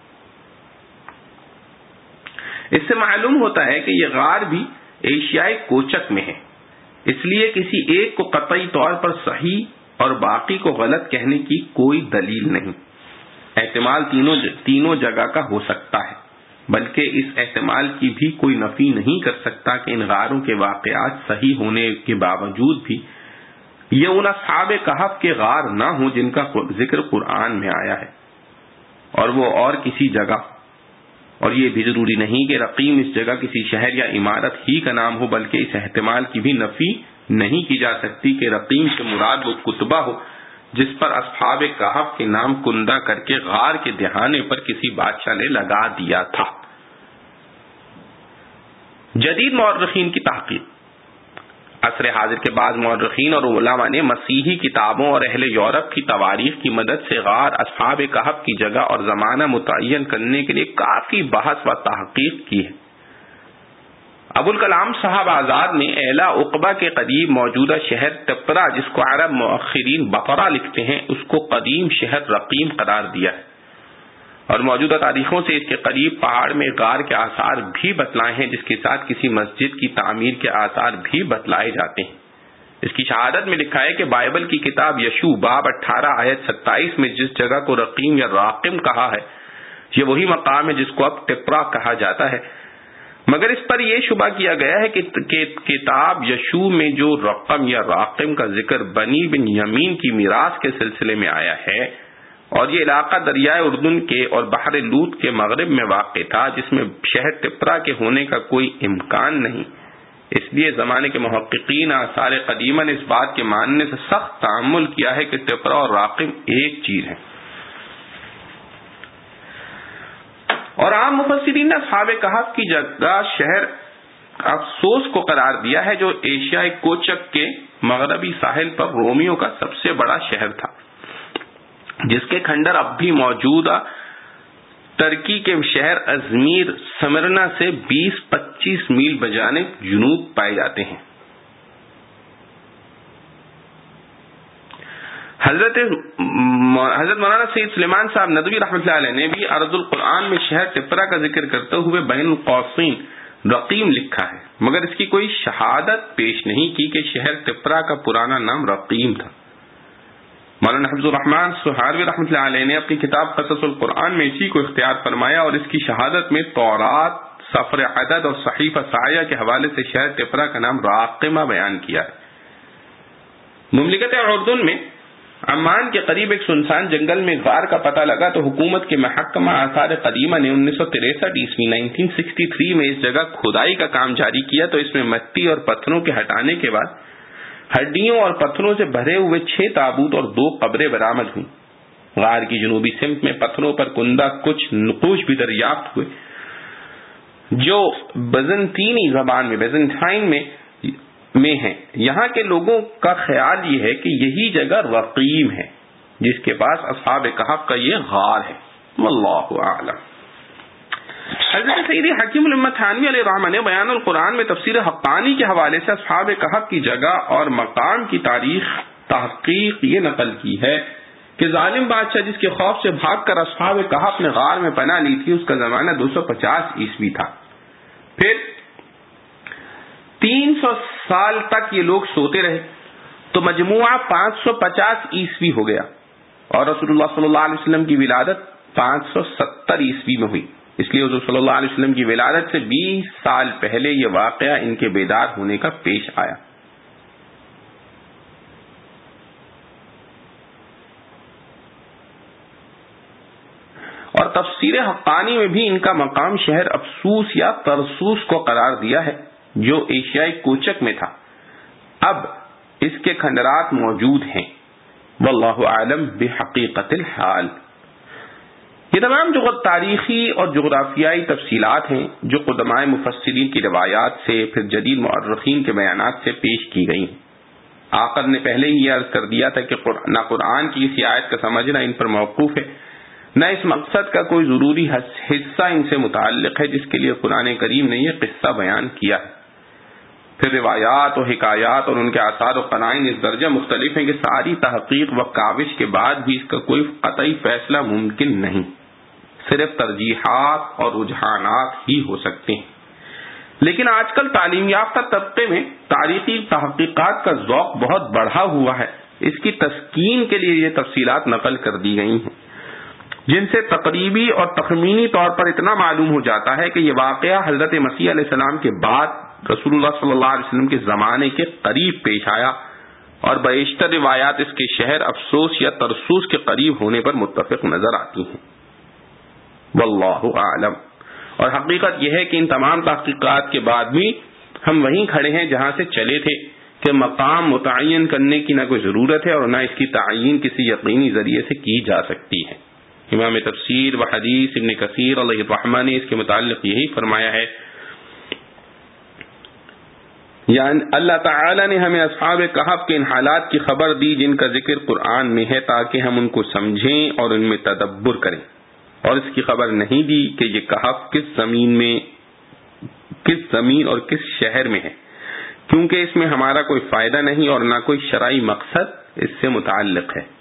اس سے معلوم ہوتا ہے کہ یہ غار بھی ایشیائے کوچک میں ہے، اس لیے کسی ایک کو قطعی طور پر صحیح اور باقی کو غلط کہنے کی کوئی دلیل نہیں۔ احتمال تینوں جگہ کا ہو سکتا ہے، بلکہ اس احتمال کی بھی کوئی نفی نہیں کر سکتا کہ ان غاروں کے واقعات صحیح ہونے کے باوجود بھی یہ ان اصحاب کہف کے غار نہ ہوں جن کا ذکر قرآن میں آیا ہے، اور وہ اور کسی جگہ، اور یہ بھی ضروری نہیں کہ رقیم اس جگہ کسی شہر یا عمارت ہی کا نام ہو، بلکہ اس احتمال کی بھی نفی نہیں کی جا سکتی کہ رقیم سے مراد وہ کتبہ ہو جس پر اصحاب کہف کے نام کندہ کر کے غار کے دہانے پر کسی بادشاہ نے لگا دیا تھا۔ جدید مورخین کی تحقیق۔ عصر حاضر کے بعض مورخین اور علماء نے مسیحی کتابوں اور اہل یورپ کی تواریخ کی مدد سے غار اصحاب کہف کی جگہ اور زمانہ متعین کرنے کے لیے کافی بحث و تحقیق کی ہے۔ ابوالکلام صاحب آزاد نے ایلا عقبہ کے قریب موجودہ شہر تپرا، جس کو عرب مؤخرین بطرا لکھتے ہیں، اس کو قدیم شہر رقیم قرار دیا ہے، اور موجودہ تاریخوں سے اس کے قریب پہاڑ میں غار کے آثار بھی بتلائے ہیں، جس کے ساتھ کسی مسجد کی تعمیر کے آثار بھی بتلائے جاتے ہیں۔ اس کی شہادت میں لکھا ہے کہ بائبل کی کتاب یشوع باب 18 آیت 27 میں جس جگہ کو رقیم یا راقم کہا ہے یہ وہی مقام ہے جس کو اب ٹپرا کہا جاتا ہے، مگر اس پر یہ شبہ کیا گیا ہے کہ کتاب یشوع میں جو رقم یا راقم کا ذکر بنی بن یمین کی میراث کے سلسلے میں آیا ہے، اور یہ علاقہ دریائے اردن کے اور بحر لوط کے مغرب میں واقع تھا، جس میں شہر ٹپرا کے ہونے کا کوئی امکان نہیں، اس لیے زمانے کے محققین آثار قدیمہ نے اس بات کے ماننے سے سخت تعامل کیا ہے کہ ٹپرا اور راقم ایک چیز ہے۔ اور عام مفسرین نے اصحاب کہف کی جگہ شہر افسوس کو قرار دیا ہے، جو ایشیائے کوچک کے مغربی ساحل پر رومیوں کا سب سے بڑا شہر تھا، جس کے کھنڈر اب بھی موجودہ ترکی کے شہر ازمیر سمرنا سے 20-25 میل بجانب جنوب پائے جاتے ہیں۔ حضرت مولانا سید سلیمان صاحب ندوی رحمۃ اللہ علیہ نے بھی عرض القرآن میں شہر ٹپرا کا ذکر کرتے ہوئے بین القوسین رقیم لکھا ہے، مگر اس کی کوئی شہادت پیش نہیں کی کہ شہر تپرا کا پرانا نام رقیم تھا۔ مولانا حفظ الرحمان سہاروی رحمۃ اللہ علیہ نے اپنی کتاب قصص القرآن میں اسی کو اختیار فرمایا اور اس کی شہادت میں تورات، سفر عدد اور صحیفہ سایہ کے حوالے سے شہر تپرا کا نام راقمہ بیان کیا ہے۔ مملکت اردن میں عمان کے قریب ایک سنسان جنگل میں غار کا پتہ لگا تو حکومت کے محکمہ آثار قدیمہ نے 1963 میں اس جگہ کھدائی کا کام جاری کیا تو اس میں مٹی اور پتھروں کے ہٹانے کے بعد ہڈیوں اور پتھروں سے بھرے ہوئے 6 تابوت اور 2 قبریں برآمد ہوئیں۔ غار کی جنوبی سمت میں پتھروں پر کندہ کچھ نقوش بھی دریافت ہوئے جو بیزنطینی زبان میں بیزنٹائن میں ہیں۔ یہاں کے لوگوں کا خیال یہ ہے کہ یہی جگہ رقیم ہے جس کے پاس اصحاب کہف کا یہ غار ہے۔ واللہ اعلم۔ حضرت سیدی حکیم الامت تھانوی علیہ الرحمہ نے بیان القرآن میں تفسیر حقانی کے حوالے سے اصحاب کہف کی جگہ اور مقام کی تاریخ تحقیق یہ نقل کی ہے کہ ظالم بادشاہ جس کے خوف سے بھاگ کر اصحاب کہف نے غار میں پناہ لی تھی اس کا زمانہ 250 عیسوی تھا۔ پھر 300 سال تک یہ لوگ سوتے رہے تو مجموعہ 550 عیسوی ہو گیا اور رسول اللہ صلی اللہ علیہ وسلم کی ولادت 570 عیسوی میں ہوئی۔ اس لیے حضور صلی اللہ علیہ وسلم کی ولادت سے 20 سال پہلے یہ واقعہ ان کے بیدار ہونے کا پیش آیا۔ اور تفسیر حقانی میں بھی ان کا مقام شہر افسوس یا ترسوس کو قرار دیا ہے جو ایشیائی کوچک میں تھا۔ اب اس کے کھنڈرات موجود ہیں۔ واللہ اعلم بحقیقت الحال۔ یہ تمام تاریخی اور جغرافیائی تفصیلات ہیں جو قدماء مفسرین کی روایات سے پھر جدید مؤرخین کے بیانات سے پیش کی گئی ہیں۔ آخر نے پہلے ہی یہ عرض کر دیا تھا کہ نہ قرآن کی اس آیت کا سمجھنا ان پر موقوف ہے نہ اس مقصد کا کوئی ضروری حصہ ان سے متعلق ہے جس کے لیے قرآن کریم نے یہ قصہ بیان کیا ہے۔ پھر روایات و حکایات اور ان کے آثار و قرائن اس درجہ مختلف ہیں کہ ساری تحقیق و کاوش کے بعد بھی اس کا کوئی قطعی فیصلہ ممکن نہیں، صرف ترجیحات اور رجحانات ہی ہو سکتے ہیں۔ لیکن آج کل تعلیم یافتہ طبقے میں تاریخی تحقیقات کا ذوق بہت بڑھا ہوا ہے۔ اس کی تسکین کے لیے یہ تفصیلات نقل کر دی گئی ہیں جن سے تقریبی اور تخمینی طور پر اتنا معلوم ہو جاتا ہے کہ یہ واقعہ حضرت مسیح علیہ السلام کے بعد رسول اللہ صلی اللہ علیہ وسلم کے زمانے کے قریب پیش آیا اور بیشتر روایات اس کے شہر افسوس یا ترسوس کے قریب ہونے پر متفق نظر آتی ہیں۔ واللہ اعلم۔ اور حقیقت یہ ہے کہ ان تمام تحقیقات کے بعد بھی ہم وہیں کھڑے ہیں جہاں سے چلے تھے کہ مقام متعین کرنے کی نہ کوئی ضرورت ہے اور نہ اس کی تعین کسی یقینی ذریعے سے کی جا سکتی ہے۔ امام تفسیر و حدیث ابن کثیر علیہ الرحمہ نے اس کے متعلق یہی فرمایا ہے، یعنی اللہ تعالی نے ہمیں اصحاب کہف کے ان حالات کی خبر دی جن کا ذکر قرآن میں ہے تاکہ ہم ان کو سمجھیں اور ان میں تدبر کریں، اور اس کی خبر نہیں دی کہ یہ کہف کس زمین اور کس شہر میں ہے، کیونکہ اس میں ہمارا کوئی فائدہ نہیں اور نہ کوئی شرعی مقصد اس سے متعلق ہے۔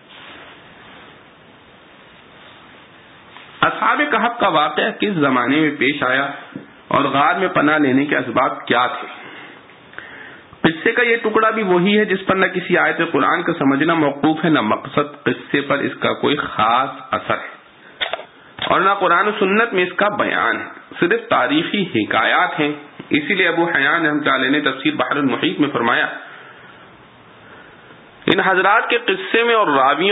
اصحاب کہف کا واقعہ کس زمانے میں پیش آیا اور غار میں پناہ لینے کے اسباب کیا تھے؟ قصے کا یہ ٹکڑا بھی وہی ہے جس پر نہ کسی آیت قرآن کا سمجھنا موقوف ہے نہ مقصد قصے پر اس کا کوئی خاص اثر ہے اور نہ قرآن و سنت میں اس کا بیان ہے، صرف تاریخی حکایات ہیں۔ اسی لیے ابو حیان رحمۃ اللہ علیہ نے تفسیر بحر المحیط میں فرمایا، ان حضرات کے قصے میں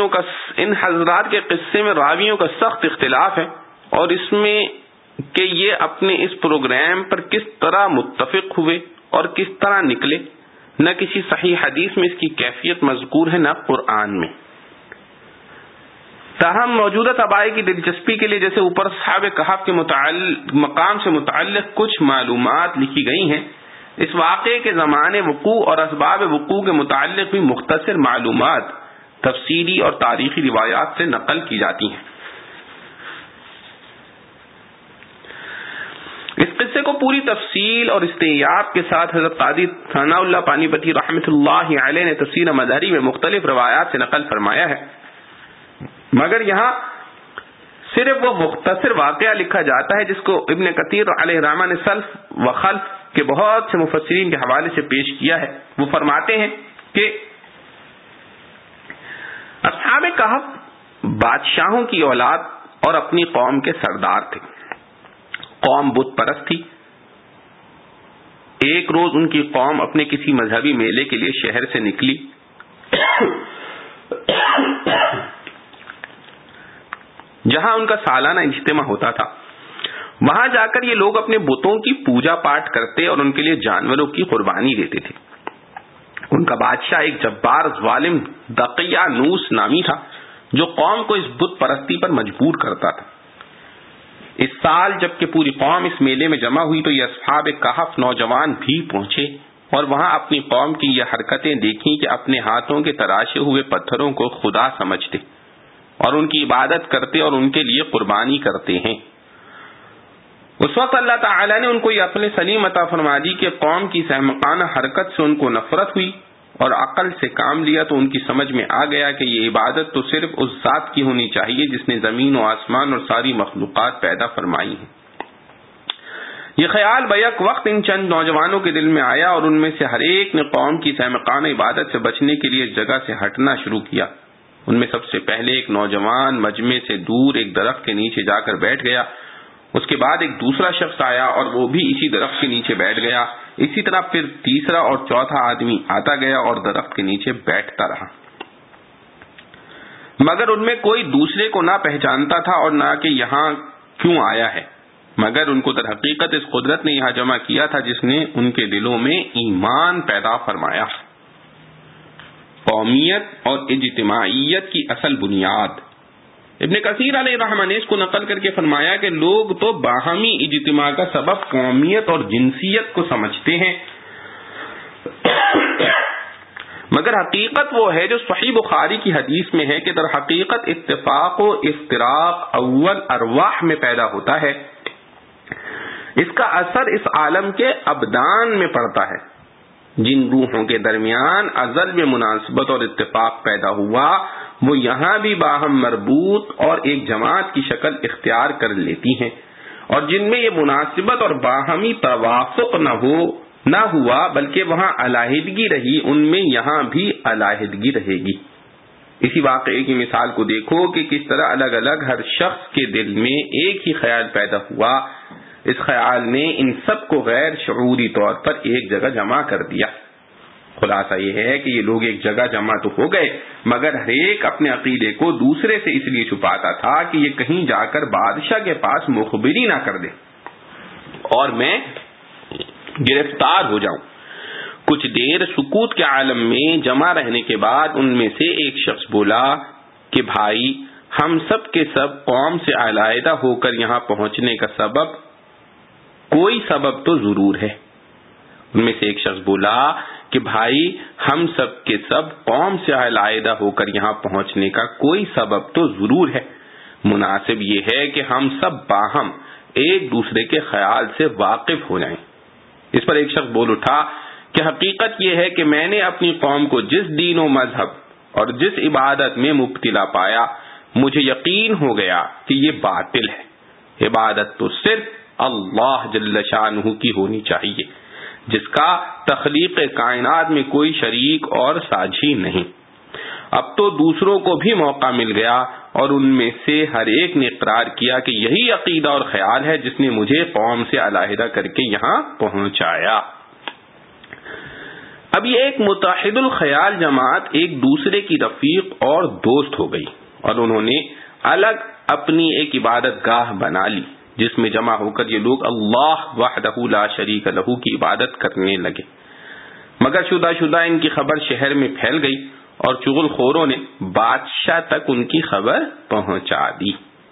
راویوں کا سخت اختلاف ہے اور اس میں کہ یہ اپنے اس پروگرام پر کس طرح متفق ہوئے اور کس طرح نکلے، نہ کسی صحیح حدیث میں اس کی کیفیت مذکور ہے نہ قرآن میں۔ تاہم موجودہ طبائع کی دلچسپی کے لیے جیسے اوپر اصحاب کہف کے مقام سے متعلق کچھ معلومات لکھی گئی ہیں، اس واقعے کے زمانے وقوع اور اسباب وقوع کے متعلق بھی مختصر معلومات تفصیلی اور تاریخی روایات سے نقل کی جاتی ہیں۔ اس قصے کو پوری تفصیل اور استیعاب کے ساتھ حضرت قاضی ثناء اللہ پانی پتی رحمۃ اللہ علیہ نے تفسیر مظہری میں مختلف روایات سے نقل فرمایا ہے، مگر یہاں صرف وہ مختصر واقعہ لکھا جاتا ہے جس کو ابن کثیر علیہ رحمہ نے سلف و خلف کے بہت سے مفسرین کے حوالے سے پیش کیا ہے. وہ فرماتے ہیں کہ اصحاب کہف بادشاہوں کی اولاد اور اپنی قوم کے سردار تھے. قوم بت پرست تھی. ایک روز ان کی قوم اپنے کسی مذہبی میلے کے لیے شہر سے نکلی. جہاں ان کا سالانہ اجتماع ہوتا تھا. وہاں جا کر یہ لوگ اپنے بتوں کی پوجا پاٹ کرتے اور ان کے لیے جانوروں کی قربانی دیتے تھے. ان کا بادشاہ ایک جبار ظالم دقیانوس نامی تھا جو قوم کو اس بت پرستی پر مجبور کرتا تھا. اس سال جب کہ پوری قوم اس میلے میں جمع ہوئی تو یہ اصحاب کہف نوجوان بھی پہنچے اور وہاں اپنی قوم کی یہ حرکتیں دیکھیں کہ اپنے ہاتھوں کے تراشے ہوئے پتھروں کو خدا سمجھتے اور ان کی عبادت کرتے اور ان کے لیے قربانی کرتے ہیں. اس وقت اللہ تعالی نے ان کو یہ عقل سلیم عطا فرما دی کہ قوم کی احمقانہ حرکت سے ان کو نفرت ہوئی اور عقل سے کام لیا تو ان کی سمجھ میں آ گیا کہ یہ عبادت تو صرف اس ذات کی ہونی چاہیے جس نے زمین و آسمان اور ساری مخلوقات پیدا فرمائی ہیں. یہ خیال بیک وقت ان چند نوجوانوں کے دل میں آیا اور ان میں سے ہر ایک نے قوم کی احمقانہ عبادت سے بچنے کے لیے جگہ سے ہٹنا شروع کیا. ان میں سب سے پہلے ایک نوجوان مجمع سے دور ایک درخت کے نیچے جا کر بیٹھ گیا. اس کے بعد ایک دوسرا شخص آیا اور وہ بھی اسی درخت کے نیچے بیٹھ گیا. اسی طرح پھر تیسرا اور چوتھا آدمی آتا گیا اور درخت کے نیچے بیٹھتا رہا. مگر ان میں کوئی دوسرے کو نہ پہچانتا تھا اور نہ کہ یہاں کیوں آیا ہے، مگر ان کو در حقیقت اس قدرت نے یہاں جمع کیا تھا جس نے ان کے دلوں میں ایمان پیدا فرمایا. قومیت اور اجتماعیت کی اصل بنیاد. ابن کثیر علیہ رحمہ نے اس کو نقل کر کے فرمایا کہ لوگ تو باہمی اجتماع کا سبب قومیت اور جنسیت کو سمجھتے ہیں، مگر حقیقت وہ ہے جو صحیح بخاری کی حدیث میں ہے کہ در حقیقت اتفاق و افتراق اول ارواح میں پیدا ہوتا ہے. اس کا اثر اس عالم کے ابدان میں پڑتا ہے. جن روحوں کے درمیان ازل میں مناسبت اور اتفاق پیدا ہوا وہ یہاں بھی باہم مربوط اور ایک جماعت کی شکل اختیار کر لیتی ہیں، اور جن میں یہ مناسبت اور باہمی توافق نہ ہوا بلکہ وہاں علیحدگی رہی ان میں یہاں بھی علیحدگی رہے گی. اسی واقعے کی مثال کو دیکھو کہ کس طرح الگ الگ ہر شخص کے دل میں ایک ہی خیال پیدا ہوا. اس خیال نے ان سب کو غیر شعوری طور پر ایک جگہ جمع کر دیا. خلاصہ یہ ہے کہ یہ لوگ ایک جگہ جمع تو ہو گئے مگر ہر ایک اپنے عقیدے کو دوسرے سے اس لیے چھپاتا تھا کہ یہ کہیں جا کر بادشاہ کے پاس مخبری نہ کر دے اور میں گرفتار ہو جاؤں. کچھ دیر سکوت کے عالم میں جمع رہنے کے بعد ان میں سے ایک شخص بولا کہ بھائی ہم سب کے سب قوم سے علیحدہ ہو کر یہاں پہنچنے کا سبب کوئی سبب تو ضرور ہے. ان میں سے ایک شخص بولا کہ بھائی ہم سب کے سب قوم سے علیحدہ ہو کر یہاں پہنچنے کا کوئی سبب تو ضرور ہے. مناسب یہ ہے کہ ہم سب باہم ایک دوسرے کے خیال سے واقف ہو جائیں. اس پر ایک شخص بول اٹھا کہ حقیقت یہ ہے کہ میں نے اپنی قوم کو جس دین و مذہب اور جس عبادت میں مبتلا پایا مجھے یقین ہو گیا کہ یہ باطل ہے. عبادت تو صرف اللہ جل شانہ کی ہونی چاہیے جس کا تخلیق کائنات میں کوئی شریک اور ساجھی نہیں. اب تو دوسروں کو بھی موقع مل گیا اور ان میں سے ہر ایک نے اقرار کیا کہ یہی عقیدہ اور خیال ہے جس نے مجھے قوم سے علیحدہ کر کے یہاں پہنچایا. اب یہ ایک متحد الخیال جماعت ایک دوسرے کی رفیق اور دوست ہو گئی اور انہوں نے الگ اپنی ایک عبادت گاہ بنا لی جس میں جمع ہو کر یہ لوگ اللہ وحدہ لا شریک لہ کی عبادت کرنے لگے. مگر شدہ ان کی خبر شہر میں پھیل گئی اور چغل خوروں نے بادشاہ تک ان کی خبر پہنچا دی.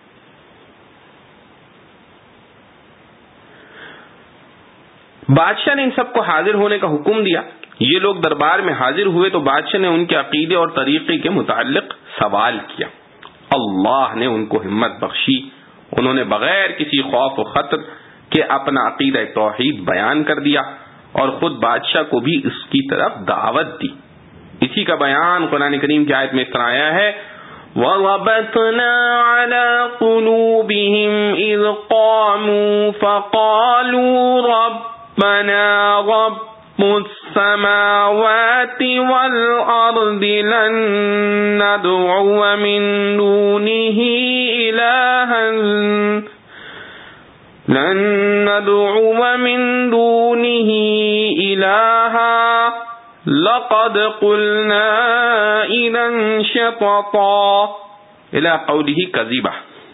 بادشاہ نے ان سب کو حاضر ہونے کا حکم دیا. یہ لوگ دربار میں حاضر ہوئے تو بادشاہ نے ان کے عقیدے اور طریقے کے متعلق سوال کیا. اللہ نے ان کو ہمت بخشی. انہوں نے بغیر کسی خوف و خطر کے اپنا عقیدہ توحید بیان کر دیا اور خود بادشاہ کو بھی اس کی طرف دعوت دی. اسی کا بیان قرآن کریم کی آیت میں اس طرح آیا ہے وَرَبَطْنَا عَلَى قُلُوبِهِمْ إِذْ قَامُوا فَقَالُوا رَبَّنَا رَبُّ السَّمَاوَاتِ وَالْأَرْضِ لَن نَّدْعُوَ مِن دُونِهِ إِلَٰهًا لَقَدْ قُلْنَا إِذًا شَطَطًا إِلَىٰ قَوْلِهِ كَذِبًا.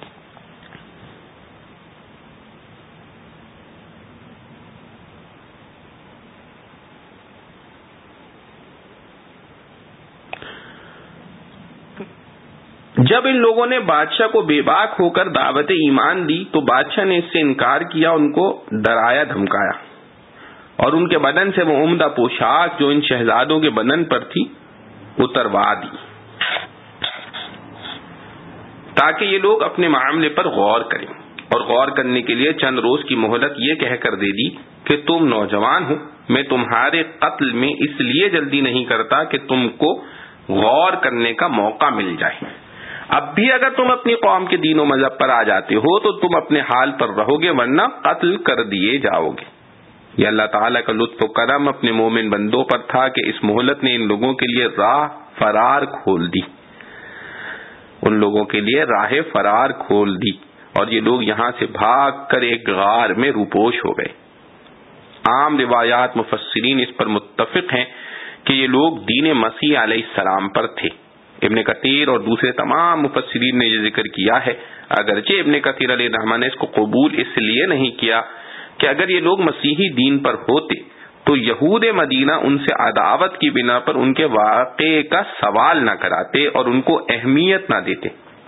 جب ان لوگوں نے بادشاہ کو بے باک ہو کر دعوت ایمان دی تو بادشاہ نے اس سے انکار کیا، ان کو ڈرایا دھمکایا اور ان کے بدن سے وہ عمدہ پوشاک جو ان شہزادوں کے بدن پر تھی اتروا دی تاکہ یہ لوگ اپنے معاملے پر غور کریں، اور غور کرنے کے لیے چند روز کی مہلت یہ کہہ کر دے دی کہ تم نوجوان ہو، میں تمہارے قتل میں اس لیے جلدی نہیں کرتا کہ تم کو غور کرنے کا موقع مل جائے. اب بھی اگر تم اپنی قوم کے دین و مذہب پر آ جاتے ہو تو تم اپنے حال پر رہو گے، ورنہ قتل کر دیے جاؤ گے. یہ اللہ تعالیٰ کا لطف و کرم اپنے مومن بندوں پر تھا کہ اس مہلت نے ان لوگوں کے لیے راہ فرار کھول دی، ان لوگوں کے لیے راہ فرار کھول دی، اور یہ لوگ یہاں سے بھاگ کر ایک غار میں روپوش ہو گئے. عام روایات مفسرین اس پر متفق ہیں کہ یہ لوگ دین مسیح علیہ السلام پر تھے. ابن کثیر اور دوسرے تمام مفسرین نے یہ ذکر کیا ہے، اگرچہ ابن کثیر علیہ الرحمہ نے اس کو قبول اس لیے نہیں کیا کہ اگر یہ لوگ مسیحی دین پر ہوتے تو یہود مدینہ ان سے عداوت کی بنا پر ان کے واقعے کا سوال نہ کراتے اور ان کو اہمیت نہ دیتے.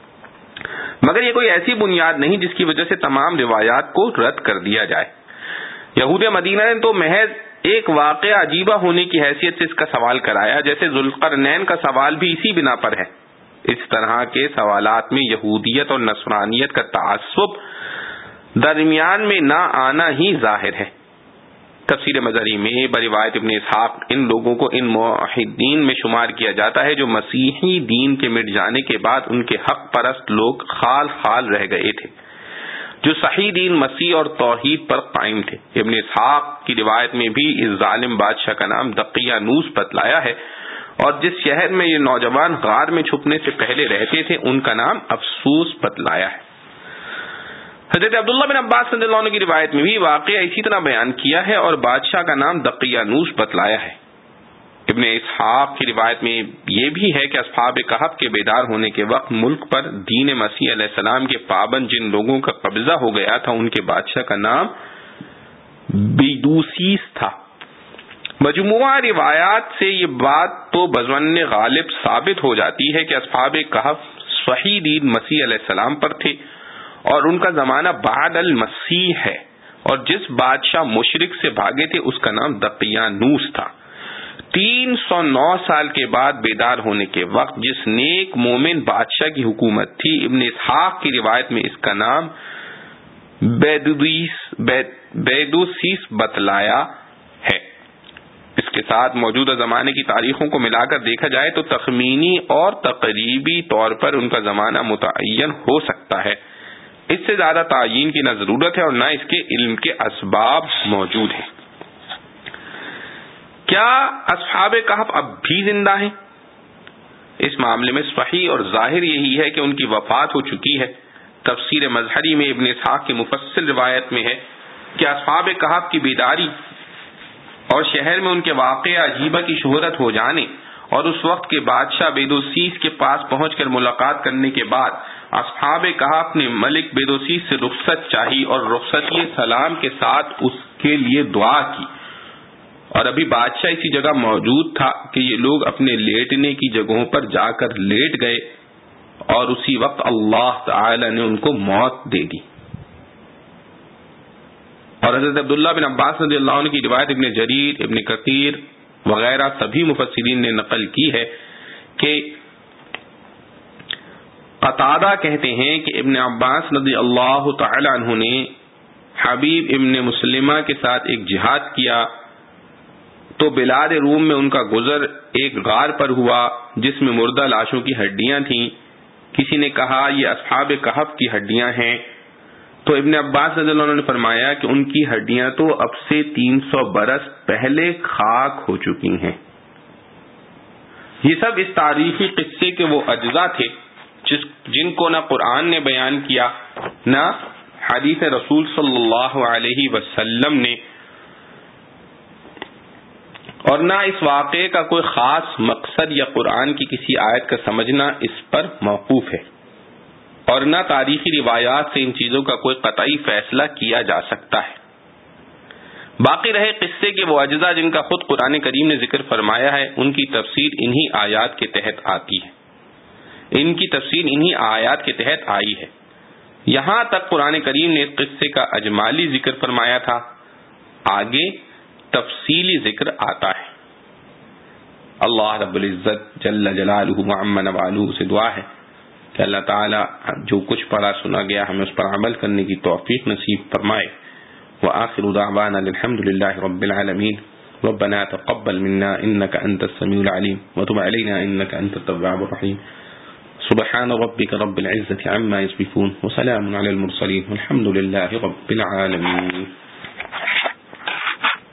مگر یہ کوئی ایسی بنیاد نہیں جس کی وجہ سے تمام روایات کو رد کر دیا جائے. یہود مدینہ نے تو محض ایک واقعہ عجیبہ ہونے کی حیثیت سے اس کا سوال کرایا، جیسے ذوالقرنین کا سوال بھی اسی بنا پر ہے. اس طرح کے سوالات میں یہودیت اور نصرانیت کا تعصب درمیان میں نہ آنا ہی ظاہر ہے. تفسیر مظہری میں بروایت ابن اسحاق ان لوگوں کو ان موحدین میں شمار کیا جاتا ہے جو مسیحی دین کے مٹ جانے کے بعد ان کے حق پرست لوگ خال خال رہ گئے تھے، جو صحیح دین مسیح اور توحید پر قائم تھے. ابن اسحاق کی روایت میں بھی اس ظالم بادشاہ کا نام دقیانوس بتلایا ہے، اور جس شہر میں یہ نوجوان غار میں چھپنے سے پہلے رہتے تھے ان کا نام افسوس بتلایا ہے. حضرت عبداللہ بن عباس رضی اللہ عنہ کی روایت میں بھی واقعہ اسی طرح بیان کیا ہے اور بادشاہ کا نام دقیانوس بتلایا ہے. ابن اسحاق کی روایت میں یہ بھی ہے کہ اصحاب کہف کے بیدار ہونے کے وقت ملک پر دین مسیح علیہ السلام کے پابند جن لوگوں کا قبضہ ہو گیا تھا ان کے بادشاہ کا نام بیدوسیس تھا. مجموعہ روایات سے یہ بات تو بظن غالب ثابت ہو جاتی ہے کہ اصحاب کہف صحیح دین مسیح علیہ السلام پر تھے اور ان کا زمانہ بعد المسیح ہے، اور جس بادشاہ مشرک سے بھاگے تھے اس کا نام دقیانوس تھا. 309 سال کے بعد بیدار ہونے کے وقت جس نیک مومن بادشاہ کی حکومت تھی، ابن اسحاق کی روایت میں اس کا نام بیدوسیس بتلایا ہے. اس کے ساتھ موجودہ زمانے کی تاریخوں کو ملا کر دیکھا جائے تو تخمینی اور تقریبی طور پر ان کا زمانہ متعین ہو سکتا ہے. اس سے زیادہ تعین کی نہ ضرورت ہے اور نہ اس کے علم کے اسباب موجود ہیں. کیا اصحاب کہف اب بھی زندہ ہیں؟ اس معاملے میں صحیح اور ظاہر یہی ہے کہ ان کی وفات ہو چکی ہے. تفسیر مظہری میں ابن اسحاق کی مفصل روایت میں ہے کہ اصحاب کہف کی بیداری اور شہر میں ان کے واقعہ عجیبہ کی شہرت ہو جانے اور اس وقت کے بادشاہ بیدوسیس کے پاس پہنچ کر ملاقات کرنے کے بعد اصحاب کہف نے ملک بیدوسیس سے رخصت چاہی اور رخصتی سلام کے ساتھ اس کے لیے دعا کی. اور ابھی بادشاہ اسی جگہ موجود تھا کہ یہ لوگ اپنے لیٹنے کی جگہوں پر جا کر لیٹ گئے اور اسی وقت اللہ تعالی نے ان کو موت دے دی. اور حضرت عبداللہ بن عباس رضی اللہ عنہ کی روایت ابن جریر، ابن کثیر وغیرہ سبھی مفسرین نے نقل کی ہے کہ قتادہ کہتے ہیں کہ ابن عباس رضی اللہ تعالی عنہ نے حبیب ابن مسلمہ کے ساتھ ایک جہاد کیا تو بلاد روم میں ان کا گزر ایک غار پر ہوا جس میں مردہ لاشوں کی ہڈیاں تھیں. کسی نے کہا یہ اصحاب کہف کی ہڈیاں ہیں، تو ابن عباس رضی اللہ عنہ نے فرمایا کہ ان کی ہڈیاں تو اب سے 300 برس پہلے خاک ہو چکی ہیں۔ یہ سب اس تاریخی قصے کے وہ اجزاء تھے جن کو نہ قرآن نے بیان کیا، نہ حدیث رسول صلی اللہ علیہ وسلم نے، اور نہ اس واقعے کا کوئی خاص مقصد یا قرآن کی کسی آیت کا سمجھنا اس پر موقوف ہے، اور نہ تاریخی روایات سے ان چیزوں کا کوئی قطعی فیصلہ کیا جا سکتا ہے۔ باقی رہے قصے کے وہ اجزاء جن کا خود قرآن کریم نے ذکر فرمایا ہے، ان کی تفسیر انہی آیات کے تحت آتی ہے، ان کی تفسیر انہی آیات کے تحت آئی ہے۔ یہاں تک قرآن کریم نے اس قصے کا اجمالی ذکر فرمایا تھا، آگے تفصیلی ذکر آتا ہے۔ اللہ رب العزت جل جلالہ وعم نوالہ سے دعا ہے کہ اللہ تعالی جو کچھ پڑھا سنا گیا ہمیں اس پر عمل کرنے کی توفیق نصیب فرمائے۔ وآخر دعوانا الحمد للہ رب العالمین۔ ربنا تقبل منا انك انت السميع العليم وتب علينا انك انت التواب الرحيم۔ سبحان ربك رب العزة عما يصفون وسلام على المرسلين والحمد لله رب العالمين۔